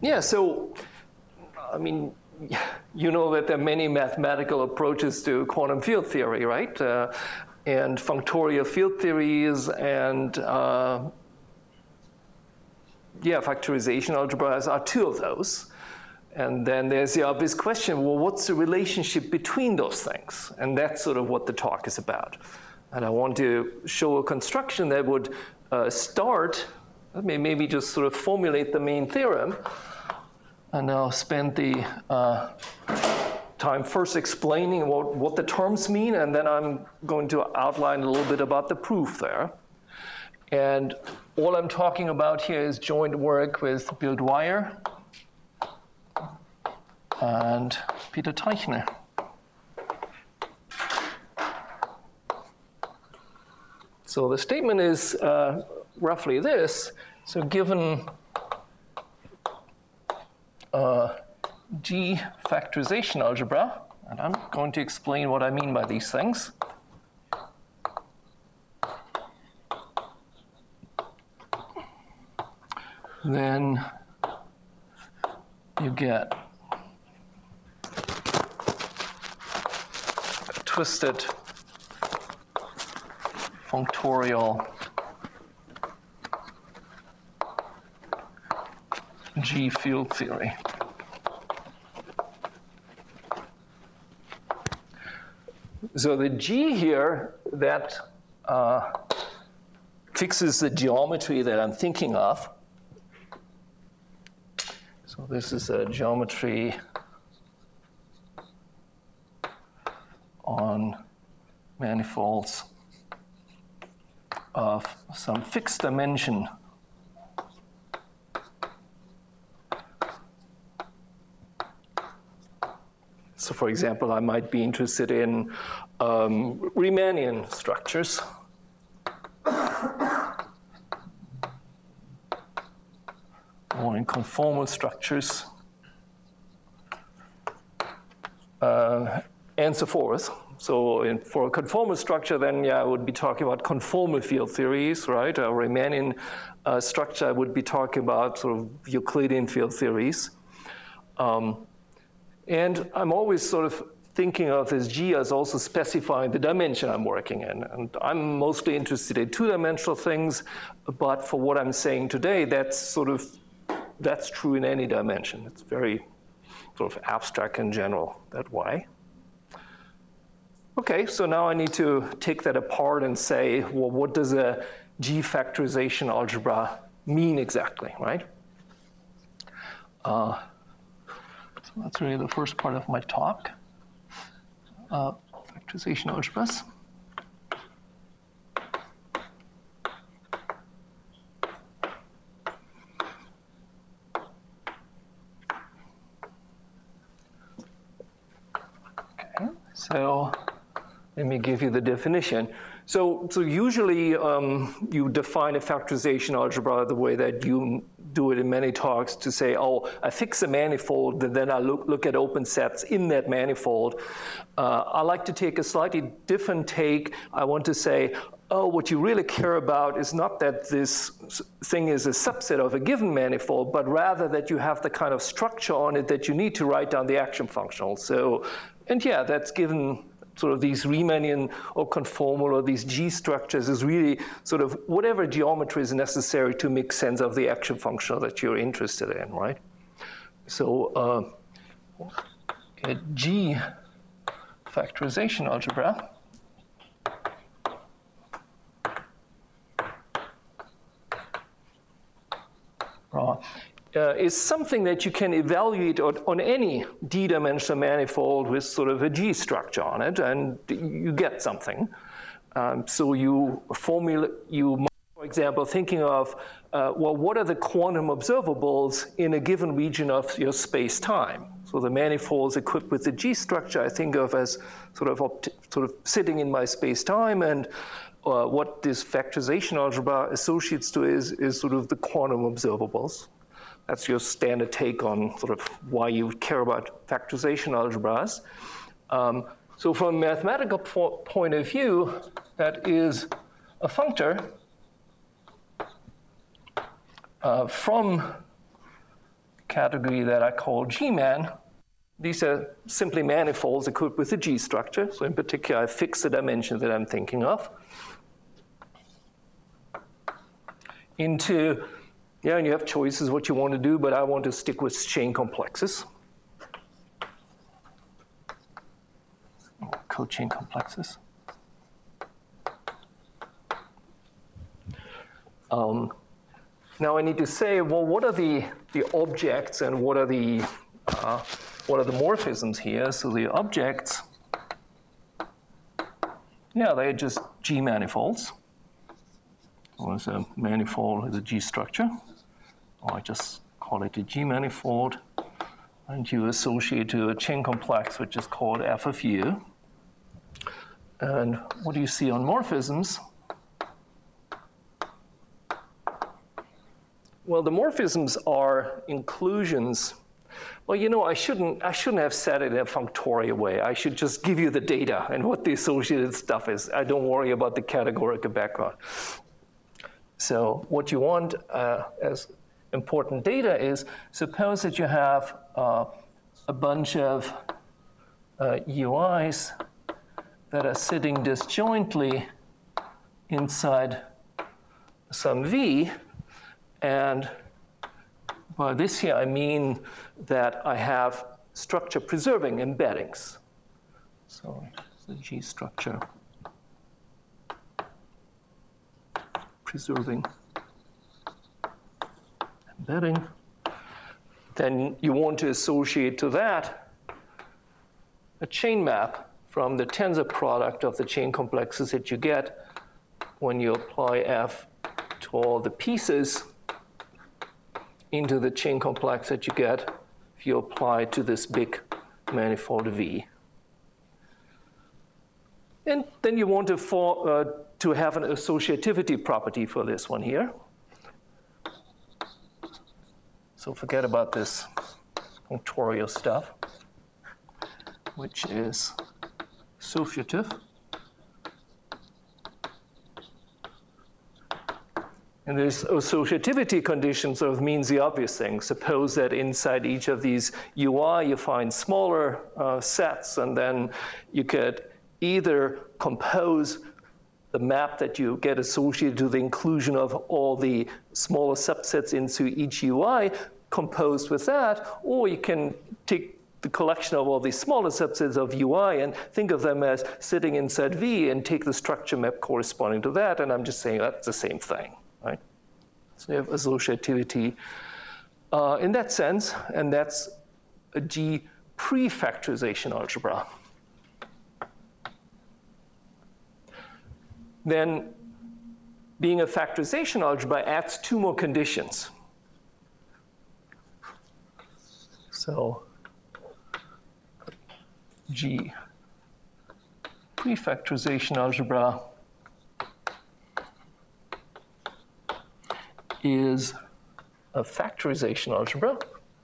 Yeah, so, I mean, you know that there are many mathematical approaches to quantum field theory, right? And functorial field theories and factorization algebras are two of those. And then there's the obvious question, well, what's the relationship between those things? And that's sort of what the talk is about. And I want to show a construction that would start, let me maybe just sort of formulate the main theorem. And I'll spend the time first explaining what the terms mean, and then I'm going to outline a little bit about the proof there. And all I'm talking about here is joint work with Bill Dwyer and Peter Teichner. So the statement is roughly this. So given G factorization algebra, and I'm going to explain what I mean by these things. Then you get a twisted functorial G field theory. So the G here, that fixes the geometry that I'm thinking of. So this is a geometry on manifolds of some fixed dimension. So for example, I might be interested in Riemannian structures. Or in conformal structures, and so forth. So for a conformal structure, then I would be talking about conformal field theories, right? A Riemannian structure, I would be talking about sort of Euclidean field theories. And I'm always sort of thinking of this G as also specifying the dimension I'm working in. And I'm mostly interested in two-dimensional things, but for what I'm saying today, that's true in any dimension. It's very sort of abstract in general, that way. Okay, so now I need to take that apart and say, well, what does a G factorization algebra mean exactly, right? So that's really the first part of my talk. Factorization algebras. Okay, so let me give you the definition. So usually you define a factorization algebra the way that you do it in many talks to say, oh, I fix a manifold, and then I look at open sets in that manifold. I like to take a slightly different take. I want to say, oh, what you really care about is not that this thing is a subset of a given manifold, but rather that you have the kind of structure on it that you need to write down the action functional. So, and yeah, that's given sort of these Riemannian or conformal or these G structures is really sort of whatever geometry is necessary to make sense of the action functional that you're interested in, right? So a G factorization algebra is something that you can evaluate on any d-dimensional manifold with sort of a G structure on it, and you get something. So you might, for example, thinking of, well, what are the quantum observables in a given region of your space-time? So the manifolds equipped with the G structure I think of as sort of sitting in my space-time, and what this factorization algebra associates to is sort of the quantum observables. That's your standard take on sort of why you care about factorization algebras. So from a mathematical point of view, that is a functor category that I call G-man. These are simply manifolds equipped with a G structure. So in particular, I fix the dimension that I'm thinking of into, yeah, and you have choices what you want to do, but I want to stick with chain complexes. Co-chain complexes. Now I need to say, well, what are the objects and what are the morphisms here? So the objects, yeah, they're just G manifolds. Or it's a manifold is a G structure. Or I just call it a G manifold. And you associate to a chain complex, which is called F of U. And what do you see on morphisms? Well, the morphisms are inclusions. Well, you know, I shouldn't have said it in a functorial way. I should just give you the data and what the associated stuff is. I don't worry about the categorical background. So what you want as important data is, suppose that you have a bunch of UIs that are sitting disjointly inside some V. And by this here, I mean that I have structure preserving embeddings. So the G structure preserving embedding. Then you want to associate to that a chain map from the tensor product of the chain complexes that you get when you apply F to all the pieces into the chain complex that you get if you apply to this big manifold V. And then you want to have an associativity property for this one here. So forget about this functorial stuff, which is associative. And this associativity condition sort of means the obvious thing. Suppose that inside each of these UI you find smaller sets, and then you could either compose the map that you get associated to the inclusion of all the smaller subsets into each UI composed with that, or you can take the collection of all these smaller subsets of UI and think of them as sitting inside V and take the structure map corresponding to that, and I'm just saying that's the same thing. Right? So you have associativity in that sense, and that's a G prefactorization algebra. Then being a factorization algebra adds two more conditions. So G prefactorization algebra is a factorization algebra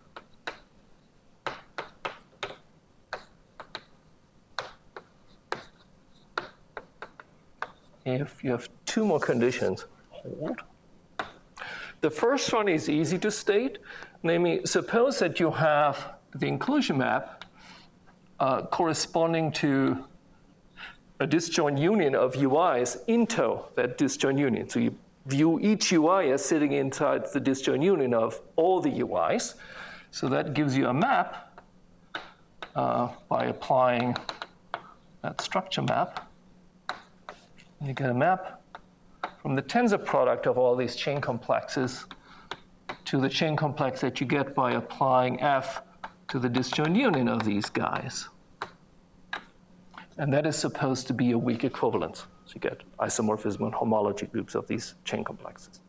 if you have two more conditions. Hold. The first one is easy to state. Namely, suppose that you have the inclusion map corresponding to a disjoint union of UIs into that disjoint union. So you view each UI as sitting inside the disjoint union of all the UIs. So that gives you a map by applying that structure map. You get a map from the tensor product of all these chain complexes to the chain complex that you get by applying F to the disjoint union of these guys. And that is supposed to be a weak equivalence. So you get isomorphism and homology groups of these chain complexes.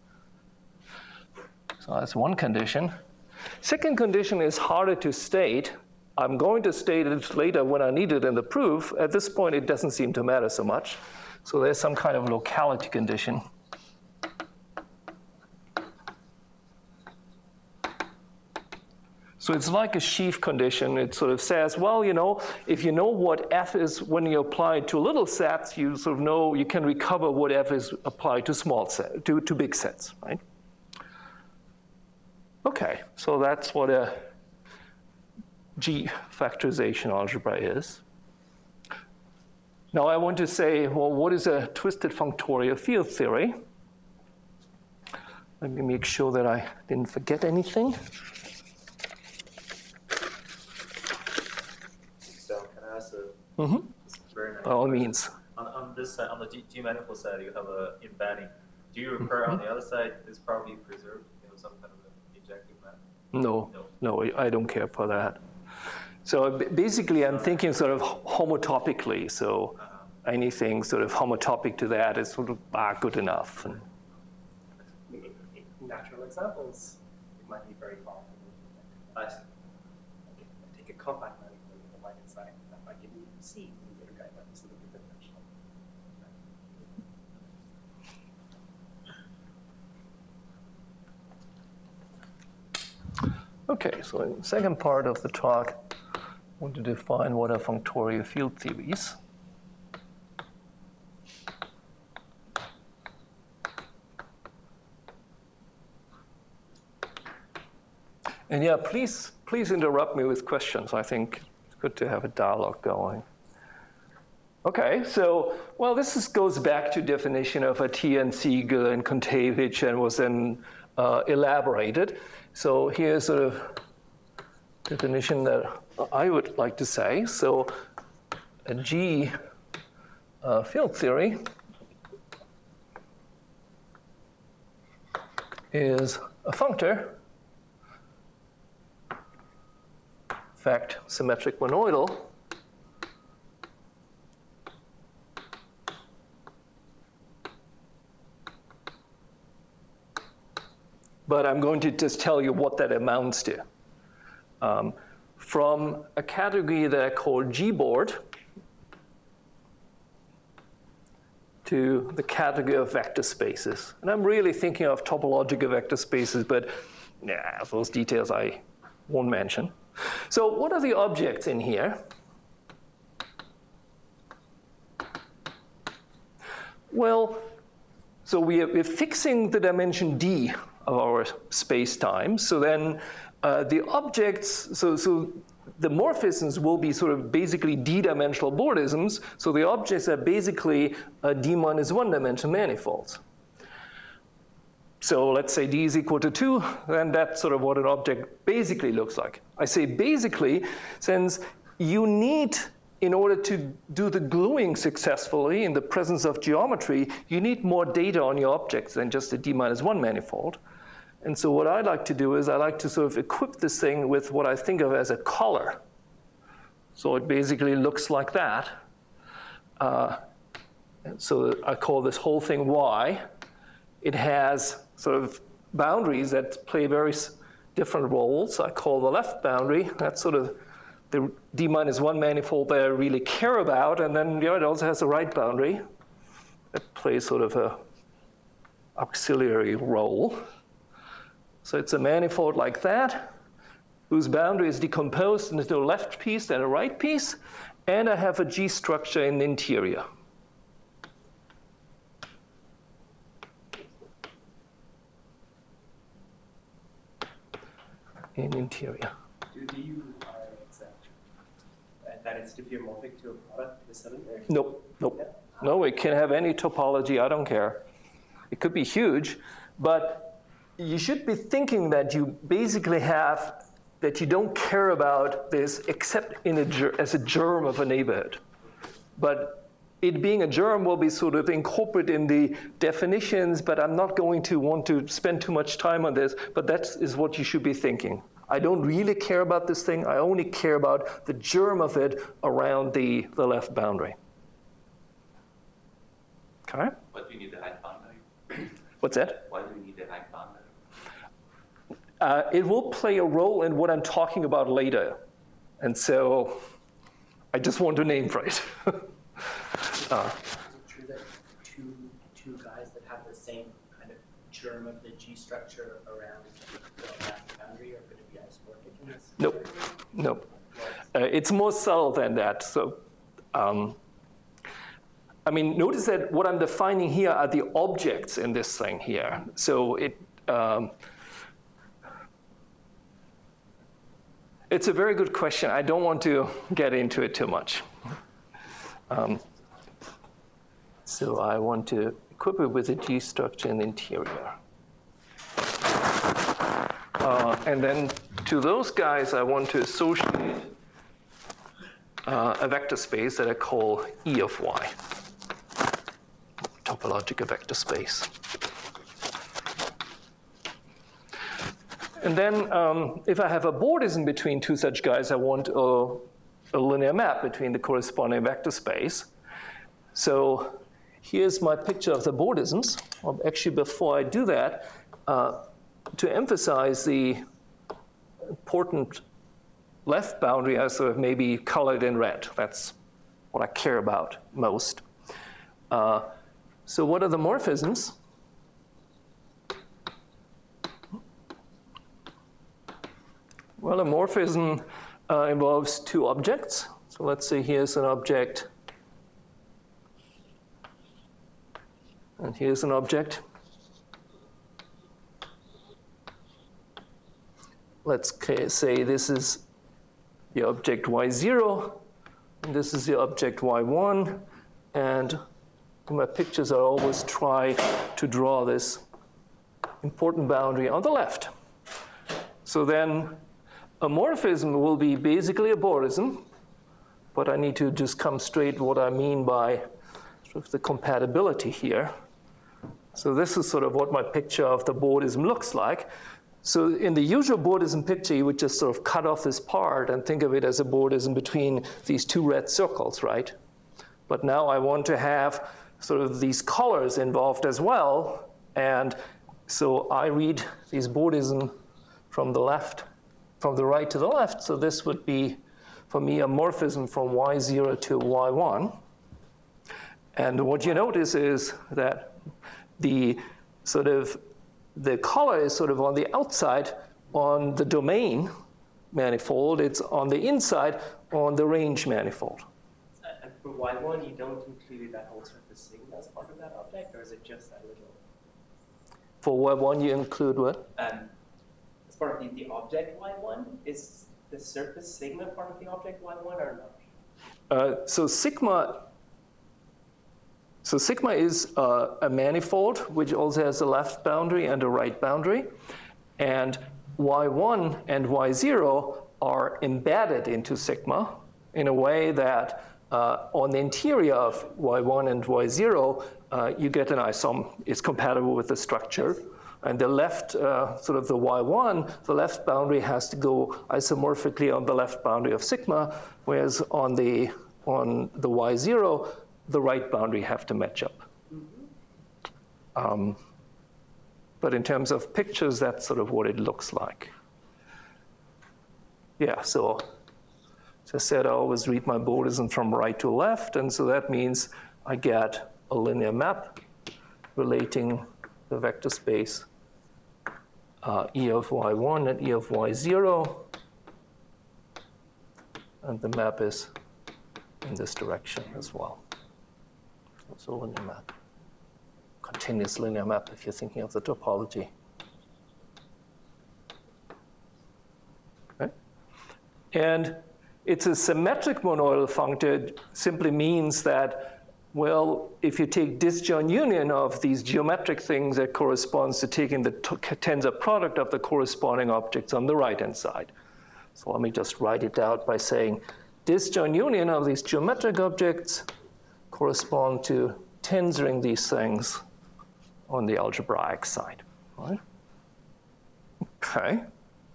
So that's one condition. Second condition is harder to state. I'm going to state it later when I need it in the proof. At this point, it doesn't seem to matter so much. So there's some kind of locality condition. So it's like a sheaf condition. It sort of says, well, you know, if you know what F is when you apply it to little sets, you sort of know you can recover what F is applied to small sets, to big sets, right? Okay, so that's what a G factorization algebra is. Now I want to say, well, what is a twisted functorial field theory? Let me make sure that I didn't forget anything. So can I ask a very nice By all question? means. On this side, on the G manifold side, you have a embedding. Do you require on the other side is probably preserved, some kind of an injective map? No, I don't care for that. So basically, I'm thinking sort of homotopically. So anything sort of homotopic to that is sort of good enough. And natural examples, it might be very far from I see. take a compact manifold with a line inside that might give you C, and the other guy might be something dimensional. okay, so in the second part of the talk, I want to define what are functorial field theories. And yeah, please interrupt me with questions. I think it's good to have a dialogue going. Okay, so, well, this goes back to definition of Atiyah and Siegel and Kontavich and was then elaborated. So here's sort of definition that I would like to say. So a G field theory is a functor, in fact, symmetric monoidal, but I'm going to just tell you what that amounts to. From a category that I call G-board to the category of vector spaces. And I'm really thinking of topological vector spaces, but yeah, those details I won't mention. So what are the objects in here? Well, so we're fixing the dimension D of our space-time. So then the objects, so the morphisms will be sort of basically D-dimensional Bourdisms. So the objects are basically D minus 1 dimension manifolds. So let's say D is equal to 2, then that's sort of what an object basically looks like. I say basically, since you need, in order to do the gluing successfully in the presence of geometry, you need more data on your objects than just a D minus 1 manifold. And so what I like to do is I like to sort of equip this thing with what I think of as a collar. So it basically looks like that. So I call this whole thing Y. It has sort of boundaries that play very different roles. I call the left boundary, that's sort of the D minus 1 manifold that I really care about. And then it also has a right boundary that plays sort of a auxiliary role. So it's a manifold like that, whose boundary is decomposed into a left piece and a right piece. And I have a G structure in the interior. In interior. Do you accept that it's diffeomorphic to a product in a cylinder? Nope. Yeah. No, it can have any topology, I don't care. It could be huge, but you should be thinking that you basically have, that you don't care about this except as a germ of a neighborhood. But it being a germ will be sort of incorporated in the definitions, but I'm not going to want to spend too much time on this, but that is what you should be thinking. I don't really care about this thing. I only care about the germ of it around the left boundary. Okay? Why do you need the right boundary? What's that? Why do you need the right boundary? It will play a role in what I'm talking about later. And so I just want to name for it. Is it true that two guys that have the same kind of germ of the G structure around the left boundary are going to be isomorphic in this? Nope. It's more subtle than that. So, I mean, notice that what I'm defining here are the objects in this thing here. So It's a very good question. I don't want to get into it too much. So I want to equip it with a G structure in the interior. And then to those guys, I want to associate a vector space that I call E of Y, topological vector space. And then if I have a bordism between two such guys, I want a linear map between the corresponding vector space. So here's my picture of the bordisms. Actually, before I do that, to emphasize the important left boundary, I sort of maybe colored in red. That's what I care about most. So what are the morphisms? Well, a morphism involves two objects. So let's say here's an object, and here's an object. Let's say this is the object y0, and this is the object y1, and in my pictures I always try to draw this important boundary on the left. So then a morphism will be basically a bordism, but I need to just come straight what I mean by sort of the compatibility here. So this is sort of what my picture of the bordism looks like. So in the usual bordism picture, you would just sort of cut off this part and think of it as a bordism between these two red circles, right? But now I want to have sort of these colors involved as well. And so I read these bordism from the left, from the right to the left. So this would be, for me, a morphism from y0 to y1. And what you notice is that the color is sort of on the outside on the domain manifold. It's on the inside on the range manifold. And for Y1, you don't include that whole surface sigma as part of that object, or is it just that little? For Y1, you include what? As part of the object Y1, is the surface sigma part of the object Y1 or not? So sigma is a manifold, which also has a left boundary and a right boundary. And y1 and y0 are embedded into sigma in a way that on the interior of y1 and y0, you get an isom. It's compatible with the structure. And the left, sort of the y1, the left boundary has to go isomorphically on the left boundary of sigma, whereas on the y0, the right boundary have to match up. But in terms of pictures, that's sort of what it looks like. Yeah, so as I said, I always read my bordism from right to left, and so that means I get a linear map relating the vector space E of y1 and E of y0, and the map is in this direction as well. So linear map, continuous linear map if you're thinking of the topology. Okay. And it's a symmetric monoidal functor. Simply means that, well, if you take disjoint union of these geometric things, that corresponds to taking the tensor product of the corresponding objects on the right-hand side. So let me just write it out by saying disjoint union of these geometric objects correspond to tensoring these things on the algebraic side, right? Okay.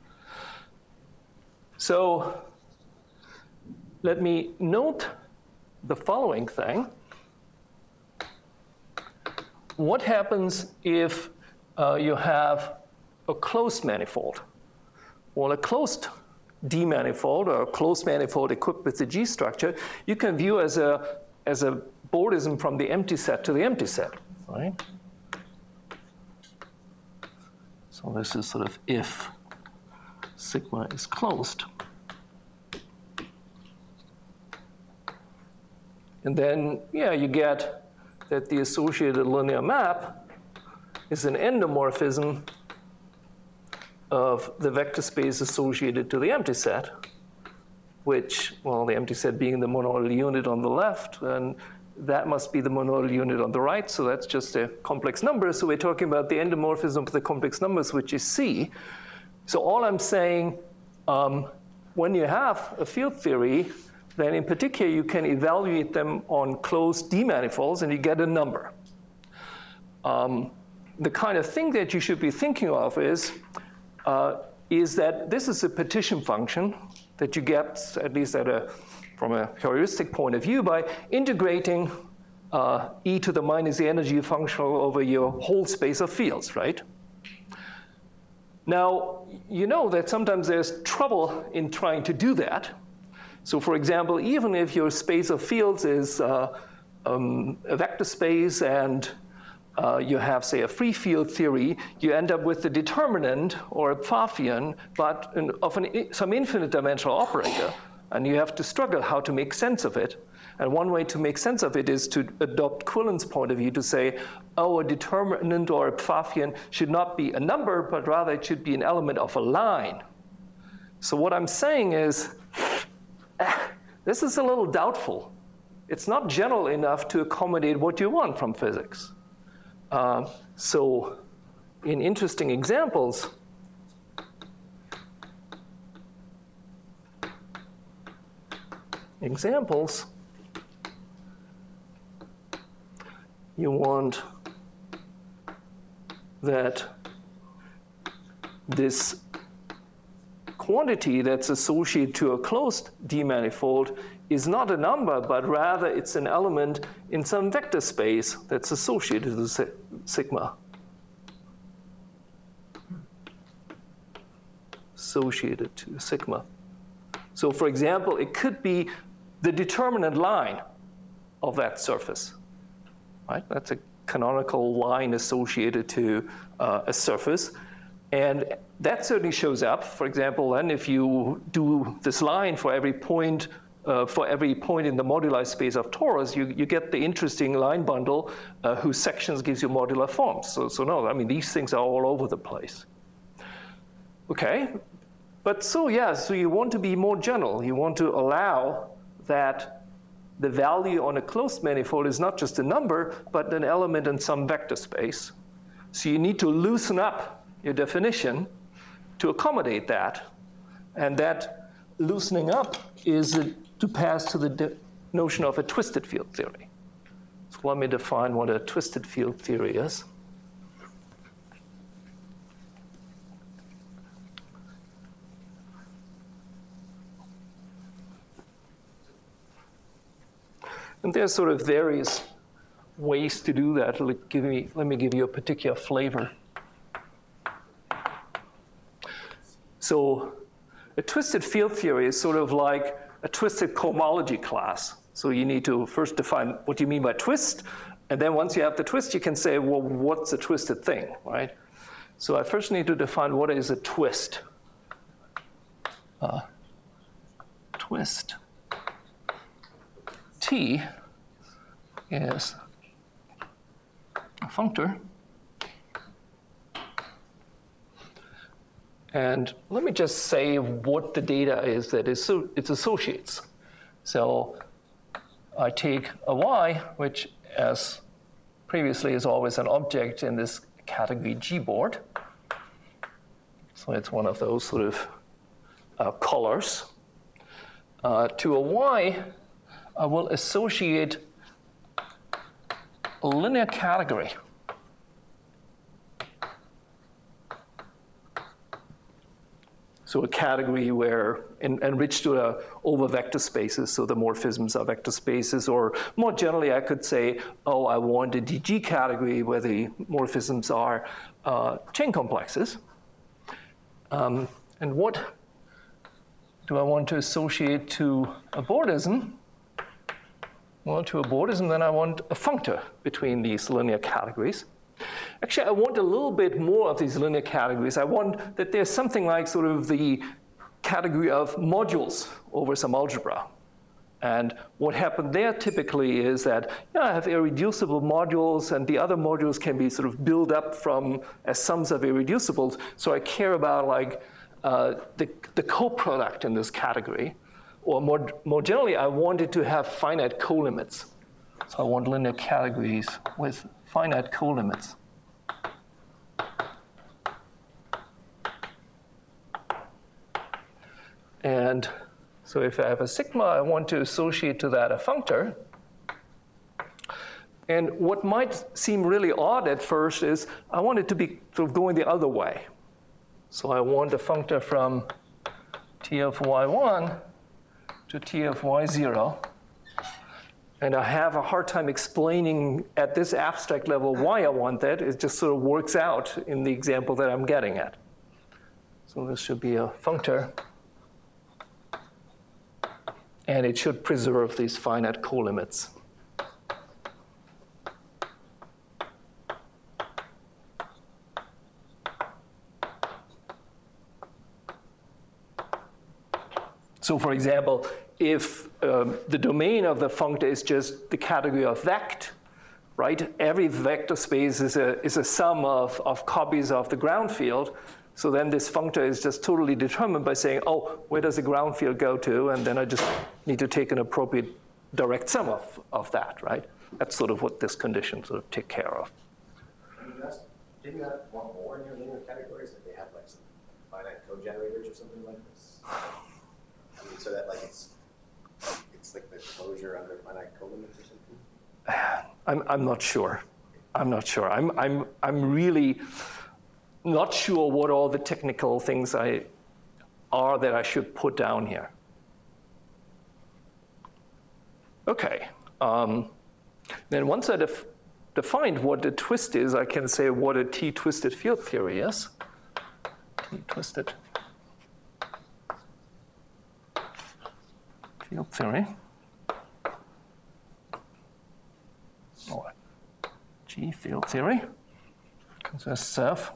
So let me note the following thing. What happens if you have a closed manifold? Well, a closed D manifold or a closed manifold equipped with the G structure, you can view as a bordism from the empty set to the empty set, right? So this is sort of if sigma is closed. And then, yeah, you get that the associated linear map is an endomorphism of the vector space associated to the empty set, which, well, the empty set being the monodal unit on the left, and that must be the monodal unit on the right, so that's just a complex number. So we're talking about the endomorphism of the complex numbers, which is C. So all I'm saying, when you have a field theory, then in particular you can evaluate them on closed D-manifolds and you get a number. The kind of thing that you should be thinking of is that this is a partition function that you get, at least from a heuristic point of view, by integrating e to the minus the energy functional over your whole space of fields, right? Now, you know that sometimes there's trouble in trying to do that. So for example, even if your space of fields is a vector space and you have, say, a free field theory, you end up with the determinant or a Pfaffian, but of some infinite dimensional operator, and you have to struggle how to make sense of it. And one way to make sense of it is to adopt Quillen's point of view to say, oh, a determinant or a Pfaffian should not be a number, but rather it should be an element of a line. So what I'm saying is, this is a little doubtful. It's not general enough to accommodate what you want from physics. So in interesting examples, you want that this quantity that's associated to a closed D-manifold is not a number, but rather it's an element in some vector space that's associated to sigma. Associated to sigma. So for example, it could be the determinant line of that surface, right? That's a canonical line associated to a surface. And that certainly shows up. For example, then if you do this line for every point in the moduli space of torus, you get the interesting line bundle whose sections gives you modular forms. So no, I mean, these things are all over the place. Okay, but so you want to be more general. You want to allow that the value on a closed manifold is not just a number, but an element in some vector space. So you need to loosen up your definition to accommodate that. And that loosening up is to pass to the notion of a twisted field theory. So let me define what a twisted field theory is. And there's sort of various ways to do that. Let me give you a particular flavor. So a twisted field theory is sort of like a twisted cohomology class. So you need to first define what you mean by twist, and then once you have the twist, you can say, well, what's a twisted thing, right? So I first need to define what is a twist. Twist. T is a functor. And let me just say what the data is that it associates. So I take a y, which as previously is always an object in this category G board. So it's one of those sort of colors. To a y, I will associate a linear category. So a category where enriched over vector spaces, so the morphisms are vector spaces, or more generally I could say, oh, I want a DG category where the morphisms are chain complexes. And what do I want to associate to a Bordism? Well, to a Bordism, then I want a functor between these linear categories. Actually, I want a little bit more of these linear categories. I want that there's something like sort of the category of modules over some algebra. And what happened there typically is that I have irreducible modules, and the other modules can be sort of built up from as sums of irreducibles. So I care about like the co-product in this category. Or more generally, I wanted to have finite co-limits. So I want linear categories with finite co-limits. And so if I have a sigma, I want to associate to that a functor. And what might seem really odd at first is I want it to be sort of going the other way. So I want a functor from T of y1 to T of y0. And I have a hard time explaining at this abstract level why I want that. It just sort of works out in the example that I'm getting at. So this should be a functor. And it should preserve these finite co-limits. So for example, if the domain of the functor is just the category of vect, right? Every vector space is a sum of copies of the ground field. So then this functor is just totally determined by saying, oh, where does the ground field go to? And then I just need to take an appropriate direct sum of that, right? That's sort of what this condition sort of take care of. Didn't you want more in your linear categories? Like they have like some finite code generators or something like this? I mean, so that like it's like the closure under finite co-limits or something? I'm not sure. I'm not sure. I'm really not sure what all the technical things are that I should put down here. Okay. Then once I defined what the twist is, I can say what a T-twisted field theory is. T-twisted field theory. Or G field theory consists of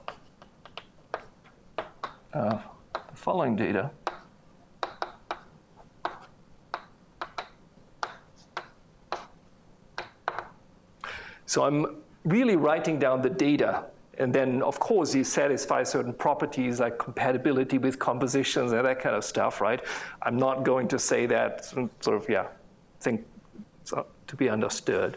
the following data. So I'm really writing down the data, and then of course these satisfy certain properties like compatibility with compositions and that kind of stuff, right? I'm not going to say that sort of, think so, to be understood.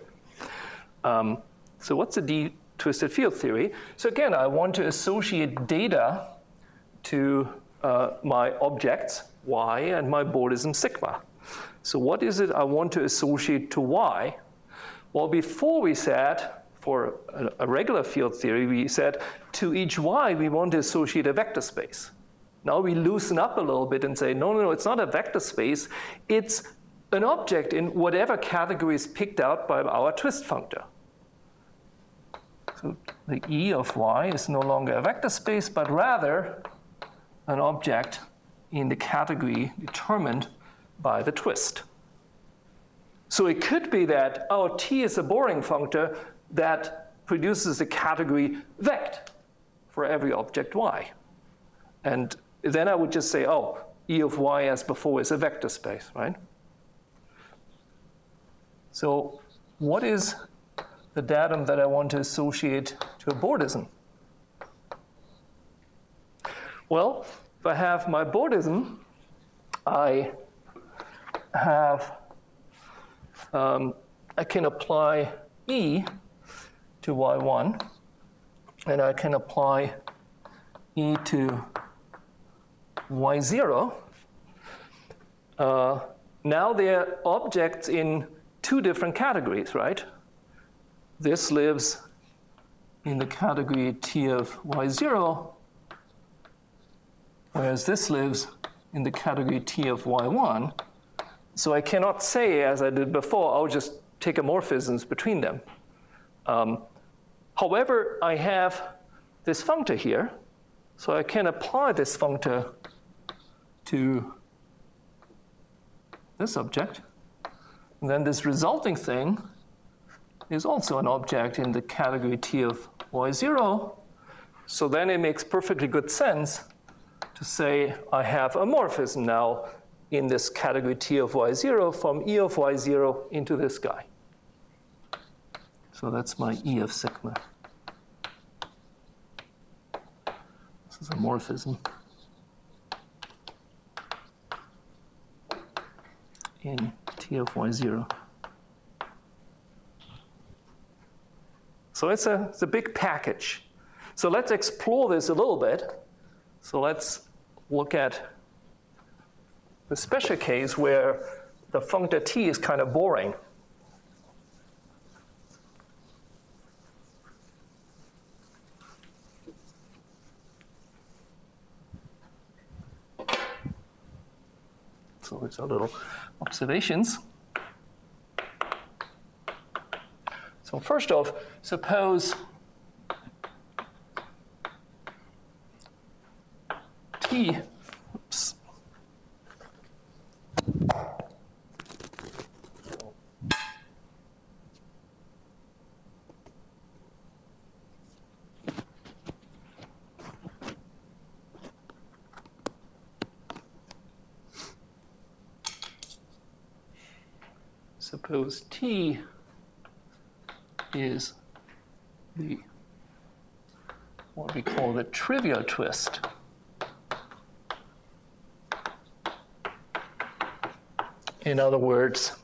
So what's the D-twisted field theory? So again, I want to associate data to my objects, y, and my Bordism sigma. So what is it I want to associate to y? Well, before we said, for a regular field theory, we said to each y, we want to associate a vector space. Now we loosen up a little bit and say, no, it's not a vector space. It's an object in whatever category is picked out by our twist functor. So the E of y is no longer a vector space, but rather an object in the category determined by the twist. So it could be that, oh, T is a Boring functor that produces a category vect for every object y. And then I would just say, oh, E of y as before is a vector space, right? So what is the datum that I want to associate to a Bordism? Well, if I have my Bordism, I have, I can apply E to y1, and I can apply E to y0. Now they're objects in two different categories, right? This lives in the category T of y0, whereas this lives in the category T of y1. So I cannot say, as I did before, I'll just take morphisms between them. However, I have this functor here, so I can apply this functor to this object. And then this resulting thing is also an object in the category T of y0. So then it makes perfectly good sense to say I have a morphism now in this category T of y0 from E of y0 into this guy. So that's my E of sigma. This is a morphism in T of y0. So it's a big package. So let's explore this a little bit. So let's look at the special case where the functor T is kind of boring. So it's our little observations. So first off, suppose T, oops. Suppose T is what we call the trivial twist. In other words,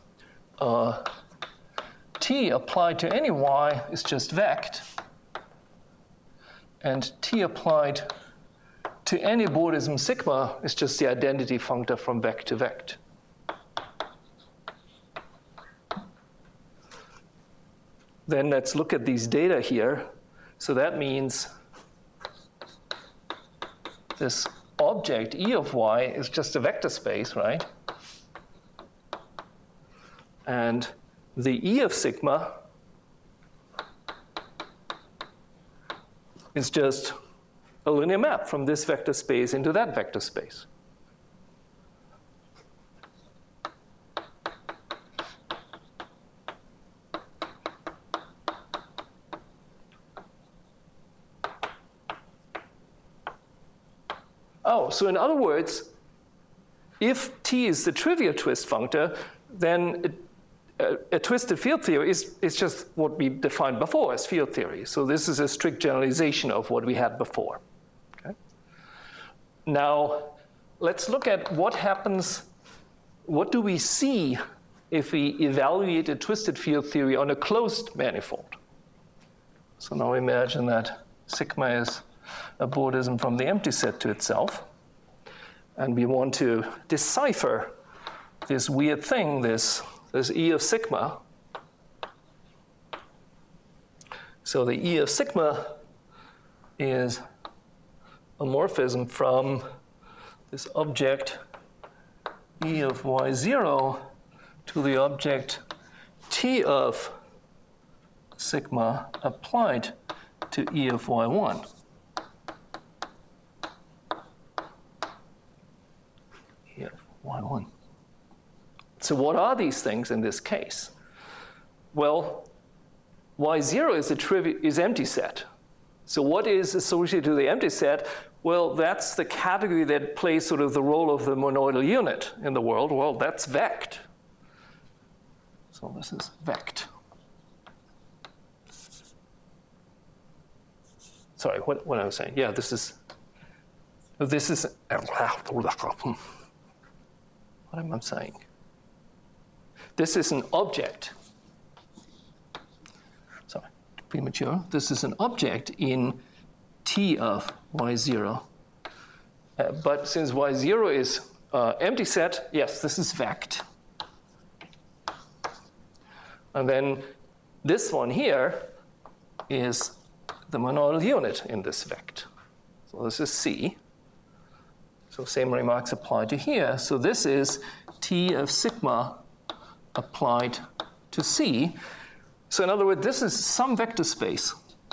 T applied to any y is just vect, and T applied to any Bordism sigma is just the identity functor from vect to vect. Then let's look at these data here. So that means this object E of y is just a vector space, right? And the E of sigma is just a linear map from this vector space into that vector space. Oh, so in other words, if T is the trivial twist functor, then a twisted field theory is just what we defined before as field theory. So this is a strict generalization of what we had before. Okay? Now, let's look at what happens, what do we see if we evaluate a twisted field theory on a closed manifold? So now imagine that sigma is a Bordism from the empty set to itself. And we want to decipher this weird thing, this E of sigma. So the E of sigma is a morphism from this object E of y0 to the object T of sigma applied to E of y1. E of y1. So what are these things in this case? Well, y0 is empty set. So what is associated to the empty set? Well, that's the category that plays sort of the role of the monoidal unit in the world. Well, that's vect. So this is vect. Sorry, what I was saying. Yeah, this is what am I saying? This is an object. Sorry, premature. This is an object in T of y0. But since y0 is empty set, yes, this is vect. And then this one here is the monoidal unit in this vect. So this is C. So same remarks apply to here. So this is T of sigma applied to C. So in other words, this is some vector space.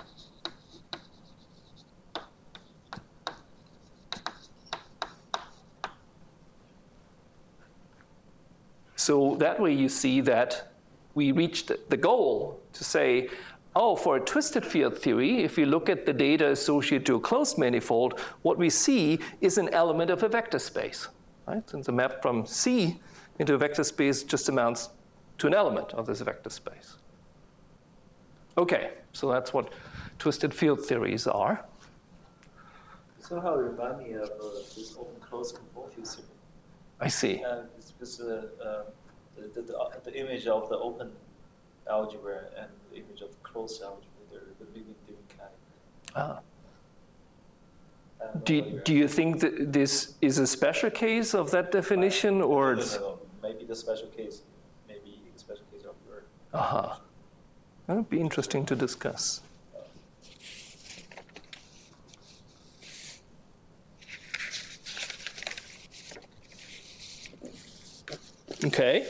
So that way you see that we reached the goal to say, oh, for a twisted field theory, if you look at the data associated to a closed manifold, what we see is an element of a vector space. right? Since the map from C into a vector space just amounts to an element of this vector space. Okay, so that's what twisted field theories are. Somehow remind me of this open-closed control field theory. I see. It's because the image of the open algebra and the image of the closed algebra, they're living different kind. Do you think that this is a special case of that definition, or it's... No. Maybe the special case, maybe the special case of your... Aha. That would be interesting to discuss. Okay.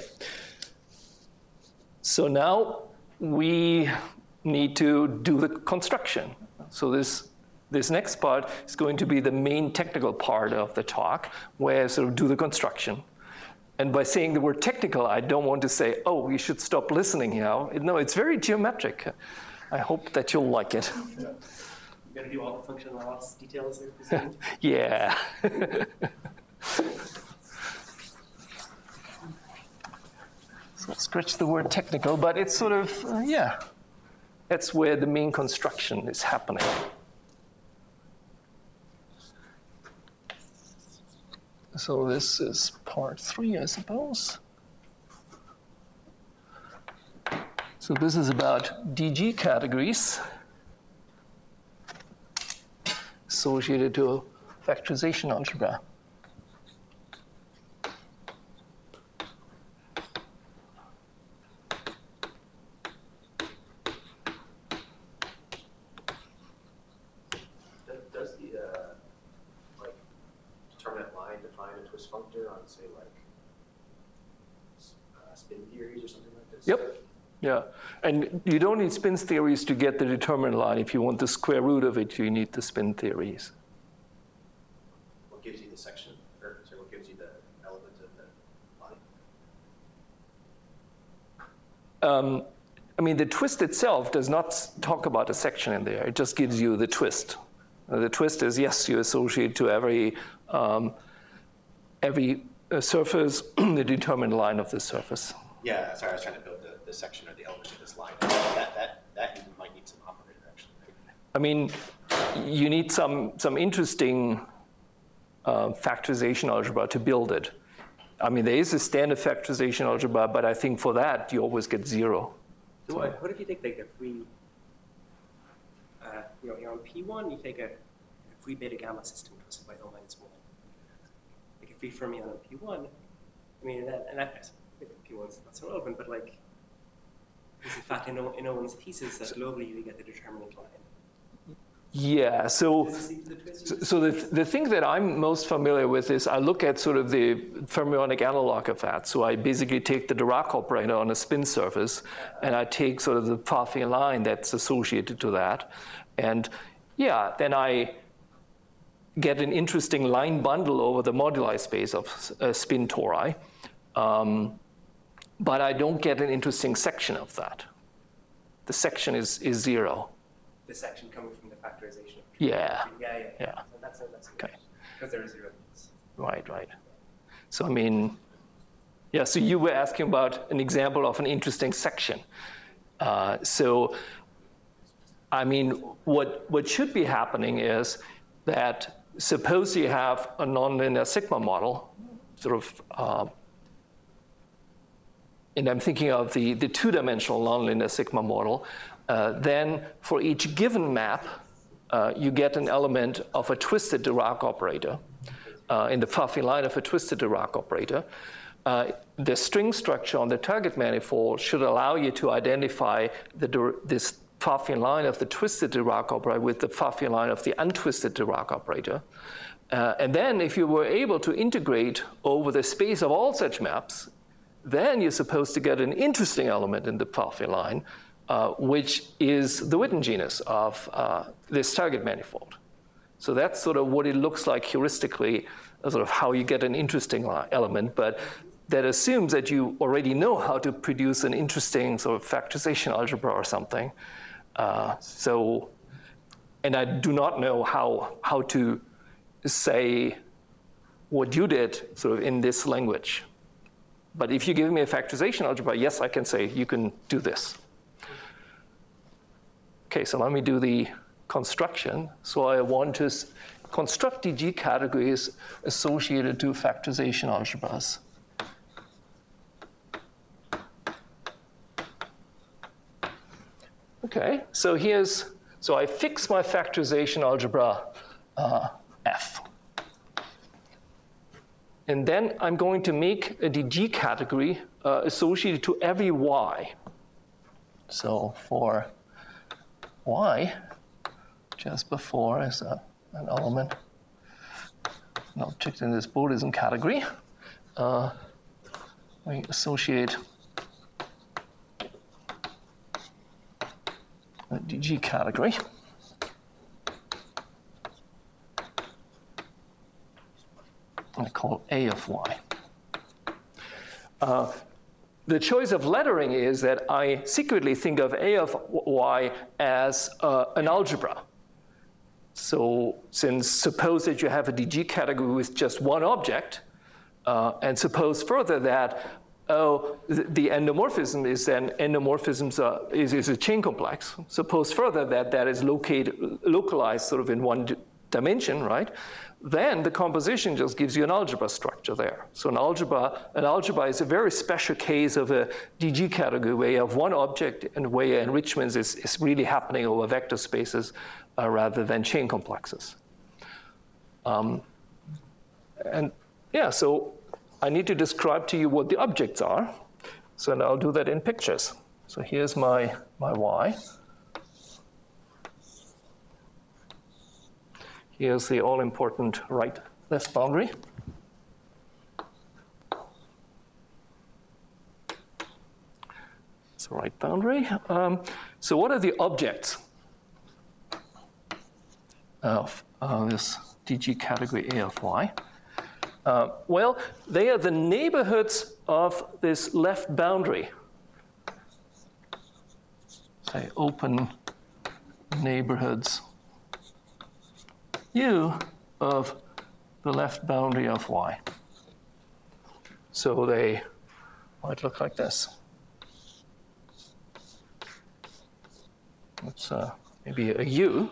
So now we need to do the construction. So this next part is going to be the main technical part of the talk, where I sort of do the construction. And by saying the word technical, I don't want to say, oh, you should stop listening now. No, it's very geometric. I hope that you'll like it. You're going to do all the functional analysis details here this evening? Yeah. So scratch the word technical, but it's sort of, yeah. That's where the main construction is happening. So this is part 3, I suppose. So this is about DG categories associated to factorization algebra. Does the determinant line define a twist functor on, say, spin theories or something like this? Yep. Yeah. And you don't need spin theories to get the determinant line. If you want the square root of it, you need the spin theories. What gives you the section, or sorry, what gives you the element of the line? I mean, the twist itself does not talk about a section in there. It just gives you the twist. The twist is, yes, you associate to every surface the determined line of the surface. Yeah, sorry, I was trying to build the section or the element of this line. That you might need some operator, actually. I mean, you need some interesting factorization algebra to build it. I mean, there is a standard factorization algebra, but I think for that, you always get 0. So what if you take like a free, you're on P1, you take a free beta gamma system twisted by O minus 1. Like a free fermion on P1, I mean, and that P1's not so relevant, but like, is in fact in Owen's thesis that globally you get the determinant line. Yeah, so the thing that I'm most familiar with is I look at sort of the fermionic analog of that. So I basically take the Dirac operator on a spin surface, and I take sort of the Pfaffian line that's associated to that. And yeah, then I get an interesting line bundle over the moduli space of spin tori. But I don't get an interesting section of that. The section is 0. The section coming from the factorization. Yeah. Yeah. So that's Okay. Because there is 0. Right. So I mean, yeah, so you were asking about an example of an interesting section. So, I mean, what should be happening is that suppose you have a nonlinear sigma model, sort of, and I'm thinking of the two-dimensional nonlinear sigma model, then for each given map, you get an element of a twisted Dirac operator in the Pfaffian line of a twisted Dirac operator. The string structure on the target manifold should allow you to identify this Pfaffian line of the twisted Dirac operator with the Pfaffian line of the untwisted Dirac operator. And then if you were able to integrate over the space of all such maps, then you're supposed to get an interesting element in the Pfaffian line, which is the Witten genus of this target manifold. So that's sort of what it looks like heuristically, sort of how you get an interesting element, but that assumes that you already know how to produce an interesting sort of factorization algebra or something. And I do not know how to say what you did sort of in this language. But if you give me a factorization algebra, yes, I can say you can do this. Okay, so let me do the construction. So I want to construct DG categories associated to factorization algebras. Okay, so I fix my factorization algebra F. And then I'm going to make a DG category associated to every y. So for y, just before is an element, an object in this Buddhism category, we associate a DG category. I call A of y. The choice of lettering is that I secretly think of A of y as an algebra. So suppose that you have a DG category with just one object, and suppose further that, the endomorphism is then is a chain complex. Suppose further that that is localized sort of in one dimension, right? Then the composition just gives you an algebra structure there. So an algebra is a very special case of a DG category where you have one object and where enrichment is really happening over vector spaces rather than chain complexes. And yeah, so I need to describe to you what the objects are. So now I'll do that in pictures. So here's my y. Here's the all-important right-left boundary. It's a right boundary. So what are the objects of this DG category A of y? Well, they are the neighborhoods of this left boundary. Say open neighborhoods U of the left boundary of y. So they might look like this. It's maybe a U.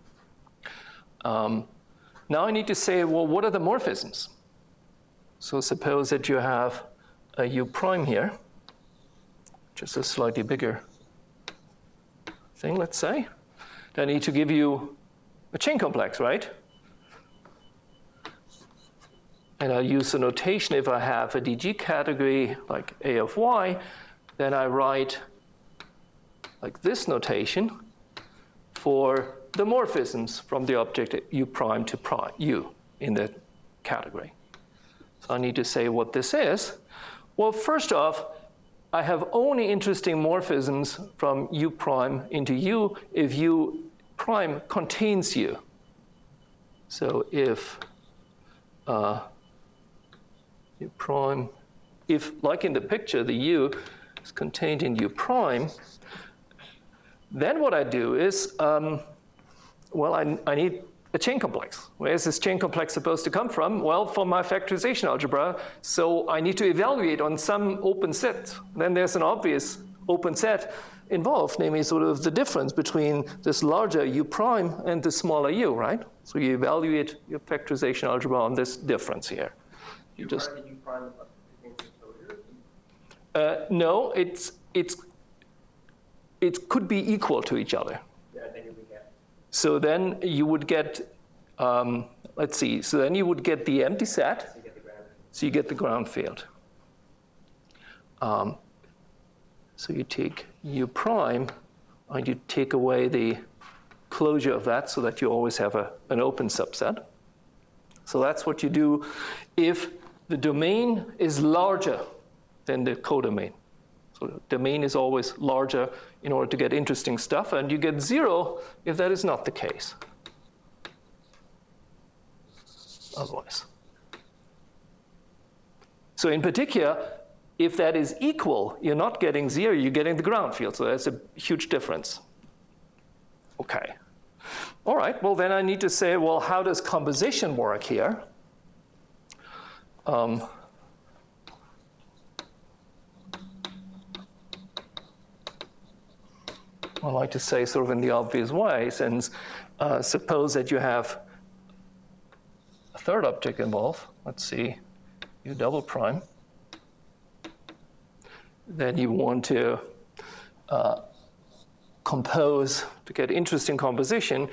Now I need to say, well, what are the morphisms? So suppose that you have a U prime here, just a slightly bigger thing, let's say. Then I need to give you a chain complex, right? And I'll use the notation if I have a DG category like A of y, then I write like this notation for the morphisms from the object U prime to prime U in the category. So I need to say what this is. Well, first off, I have only interesting morphisms from U prime into U if U prime contains U. So if U prime, if like in the picture, the U is contained in U prime, then what I do is, well, I need a chain complex. Where is this chain complex supposed to come from? Well, from my factorization algebra. So I need to evaluate on some open set. Then there's an obvious open set involved, namely sort of the difference between this larger U prime and the smaller U, right? So you evaluate your factorization algebra on this difference here. You just U prime against the closure? No, it could be equal to each other. Yeah, then you would get. So then you would get, let's see, so then you would get the empty set. So you get the ground. So you get the ground field. So you take U prime, and you take away the closure of that so that you always have an open subset. So that's what you do if the domain is larger than the codomain. So the domain is always larger in order to get interesting stuff, and you get 0 if that is not the case. Otherwise. So in particular, if that is equal, you're not getting 0, you're getting the ground field. So that's a huge difference. Okay. All right, well then I need to say, well, how does composition work here? I like to say sort of in the obvious way, since suppose that you have a third object involved, let's see, U double prime, then you want to compose, to get interesting composition,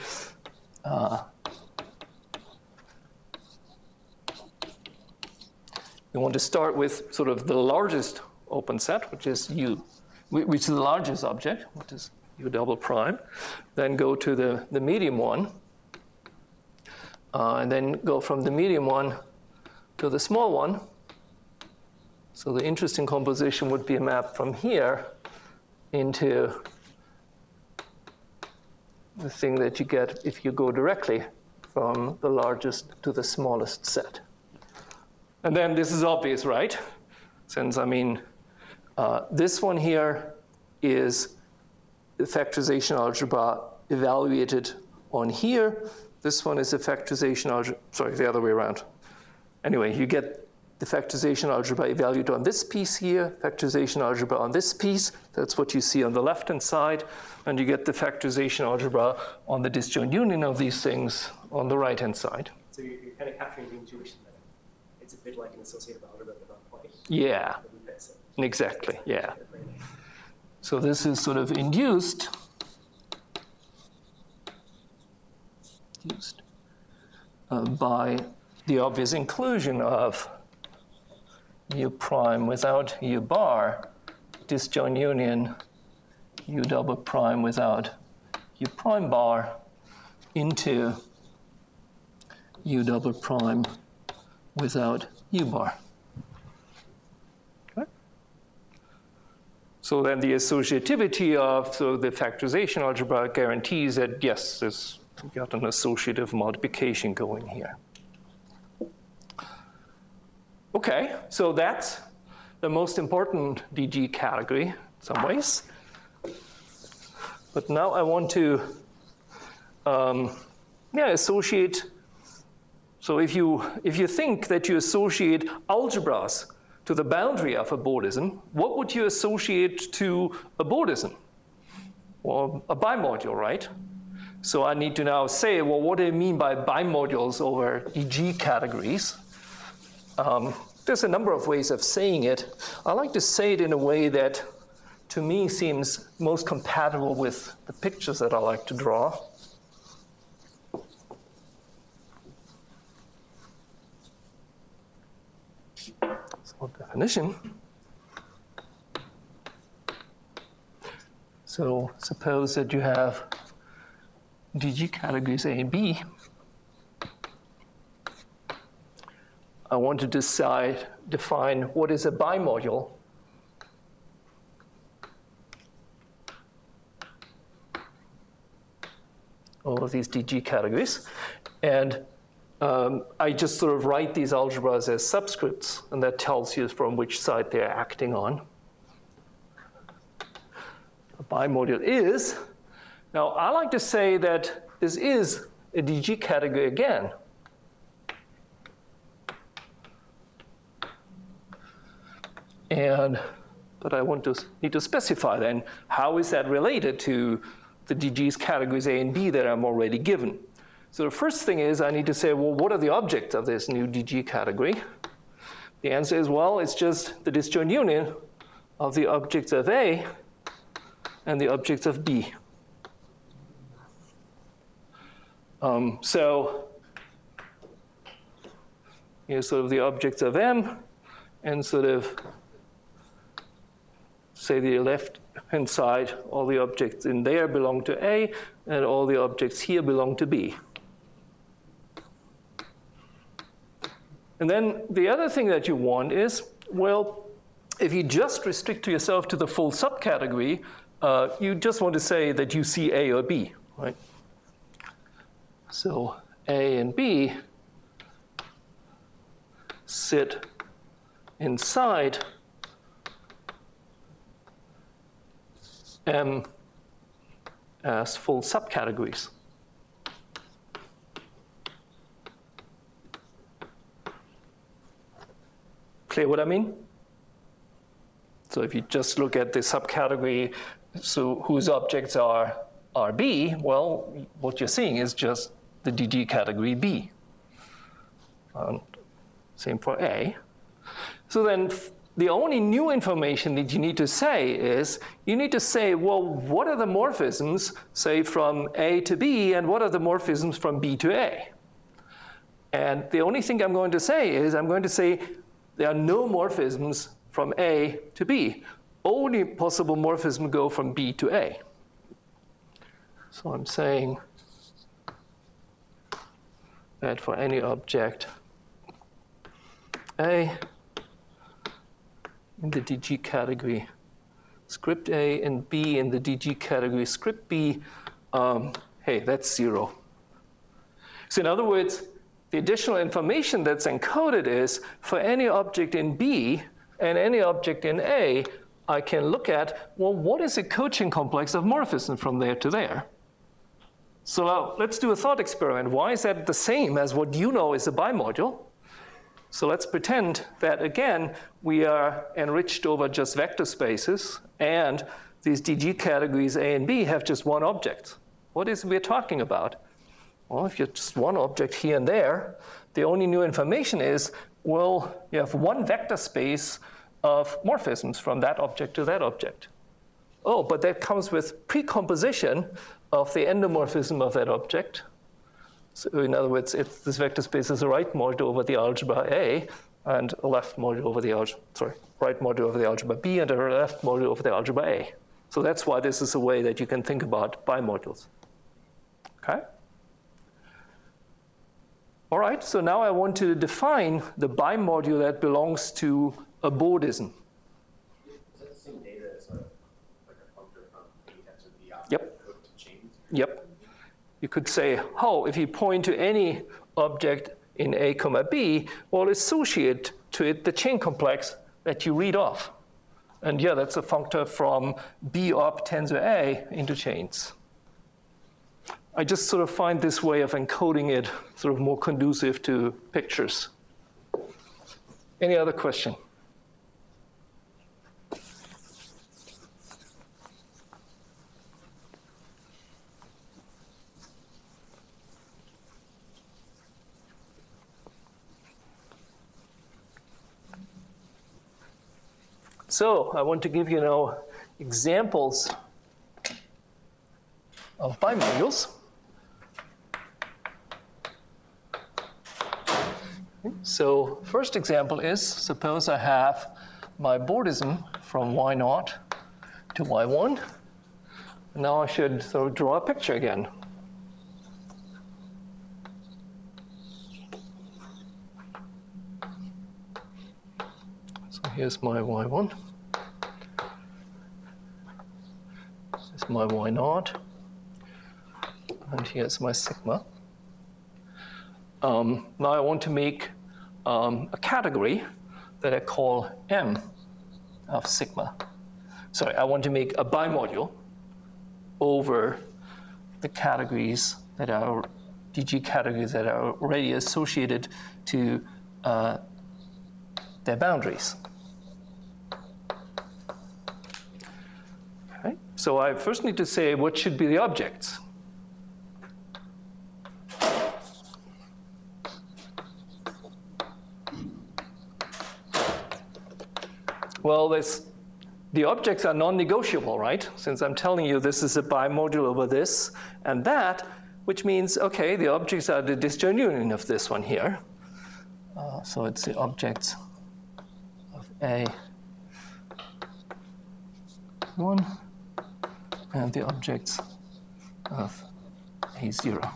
you want to start with sort of the largest open set, which is U, which is the largest object, which is U double prime, then go to the medium one, and then go from the medium one to the small one. So the interesting composition would be a map from here into the thing that you get if you go directly from the largest to the smallest set. And then this is obvious, right? Since, I mean, this one here is the factorization algebra evaluated on here. This one is a factorization algebra, sorry, the other way around. Anyway, you get the factorization algebra evaluated on this piece here, factorization algebra on this piece. That's what you see on the left-hand side. And you get the factorization algebra on the disjoint union of these things on the right-hand side. So you're kind of capturing the intuition that it's a bit like an associative algebra, but not quite. Yeah, exactly, yeah. So this is sort of induced by the obvious inclusion of U prime without U bar, disjoint union U double prime without U prime bar into U double prime without U bar. Okay. So then the associativity of the factorization algebra guarantees that, yes, we've got an associative multiplication going here. Okay, so that's the most important DG category in some ways. But now I want to associate. So if you think that you associate algebras to the boundary of a Bordism, what would you associate to a Bordism? Well, a bimodule, right? So I need to now say, well, what do I mean by bimodules over DG categories? There's a number of ways of saying it. I like to say it in a way that, to me, seems most compatible with the pictures that I like to draw. So definition. So suppose that you have DG categories A and B. I want to define what is a bimodule. All of these DG categories. And I just sort of write these algebras as subscripts, and that tells you from which side they're acting on. A bimodule is, now I like to say that this is a DG category again. But I need to specify then, how is that related to the DG's categories A and B that I'm already given? So the first thing is I need to say, well, what are the objects of this new DG category? The answer is, well, it's just the disjoint union of the objects of A and the objects of B. So here's sort of the objects of M, and sort of say the left-hand side, all the objects in there belong to A, and all the objects here belong to B. And then the other thing that you want is, well, if you just restrict yourself to the full subcategory, you just want to say that you see A or B, right? So A and B sit inside M as full subcategories. Clear what I mean? So if you just look at the subcategory, so whose objects are B, well, what you're seeing is just the DG category B. Same for A. So then the only new information that you need to say is, you need to say, well, what are the morphisms, say, from A to B, and what are the morphisms from B to A? And the only thing I'm going to say is, I'm going to say there are no morphisms from A to B. Only possible morphisms go from B to A. So I'm saying that for any object A in the DG category script A and B in the DG category script B, hey, that's 0. So in other words, the additional information that's encoded is for any object in B and any object in A, I can look at, well, what is the cochain complex of morphism from there to there? So now let's do a thought experiment. Why is that the same as what you know is a bimodule? So let's pretend that, again, we are enriched over just vector spaces, and these DG categories A and B have just one object. What is it we're talking about? Well, if you have just one object here and there, the only new information is, well, you have one vector space of morphisms from that object to that object. Oh, but that comes with precomposition of the endomorphism of that object. So in other words, if this vector space is a right modulo over the algebra A and a left modulo over the right modulo over the algebra B and a left modulo over the algebra A. So that's why this is a way that you can think about bimodules. Okay? All right, so now I want to define the bimodule that belongs to a Bordism. Is that the same data as like a functor from any tensor B operator Yep. hooked to chains? Yep. You could say, oh, if you point to any object in A, B, well, associate to it the chain complex that you read off. And yeah, that's a functor from B op tensor A into chains. I just sort of find this way of encoding it sort of more conducive to pictures. Any other question? So I want to give you now examples of bimodules. So first example is, suppose I have my Bordism from y0 to y1. Now I should sort of draw a picture again. So here's my y1. This is my y0. And here's my sigma. Now I want to make a category that I call M of sigma. Sorry, I want to make a bimodule over the categories that are DG categories that are already associated to their boundaries. Okay. So I first need to say what should be the objects. Well, the objects are non-negotiable, right? Since I'm telling you this is a bimodule over this and that, which means, okay, the objects are the disjoint union of this one here. So it's the objects of A1 and the objects of A0.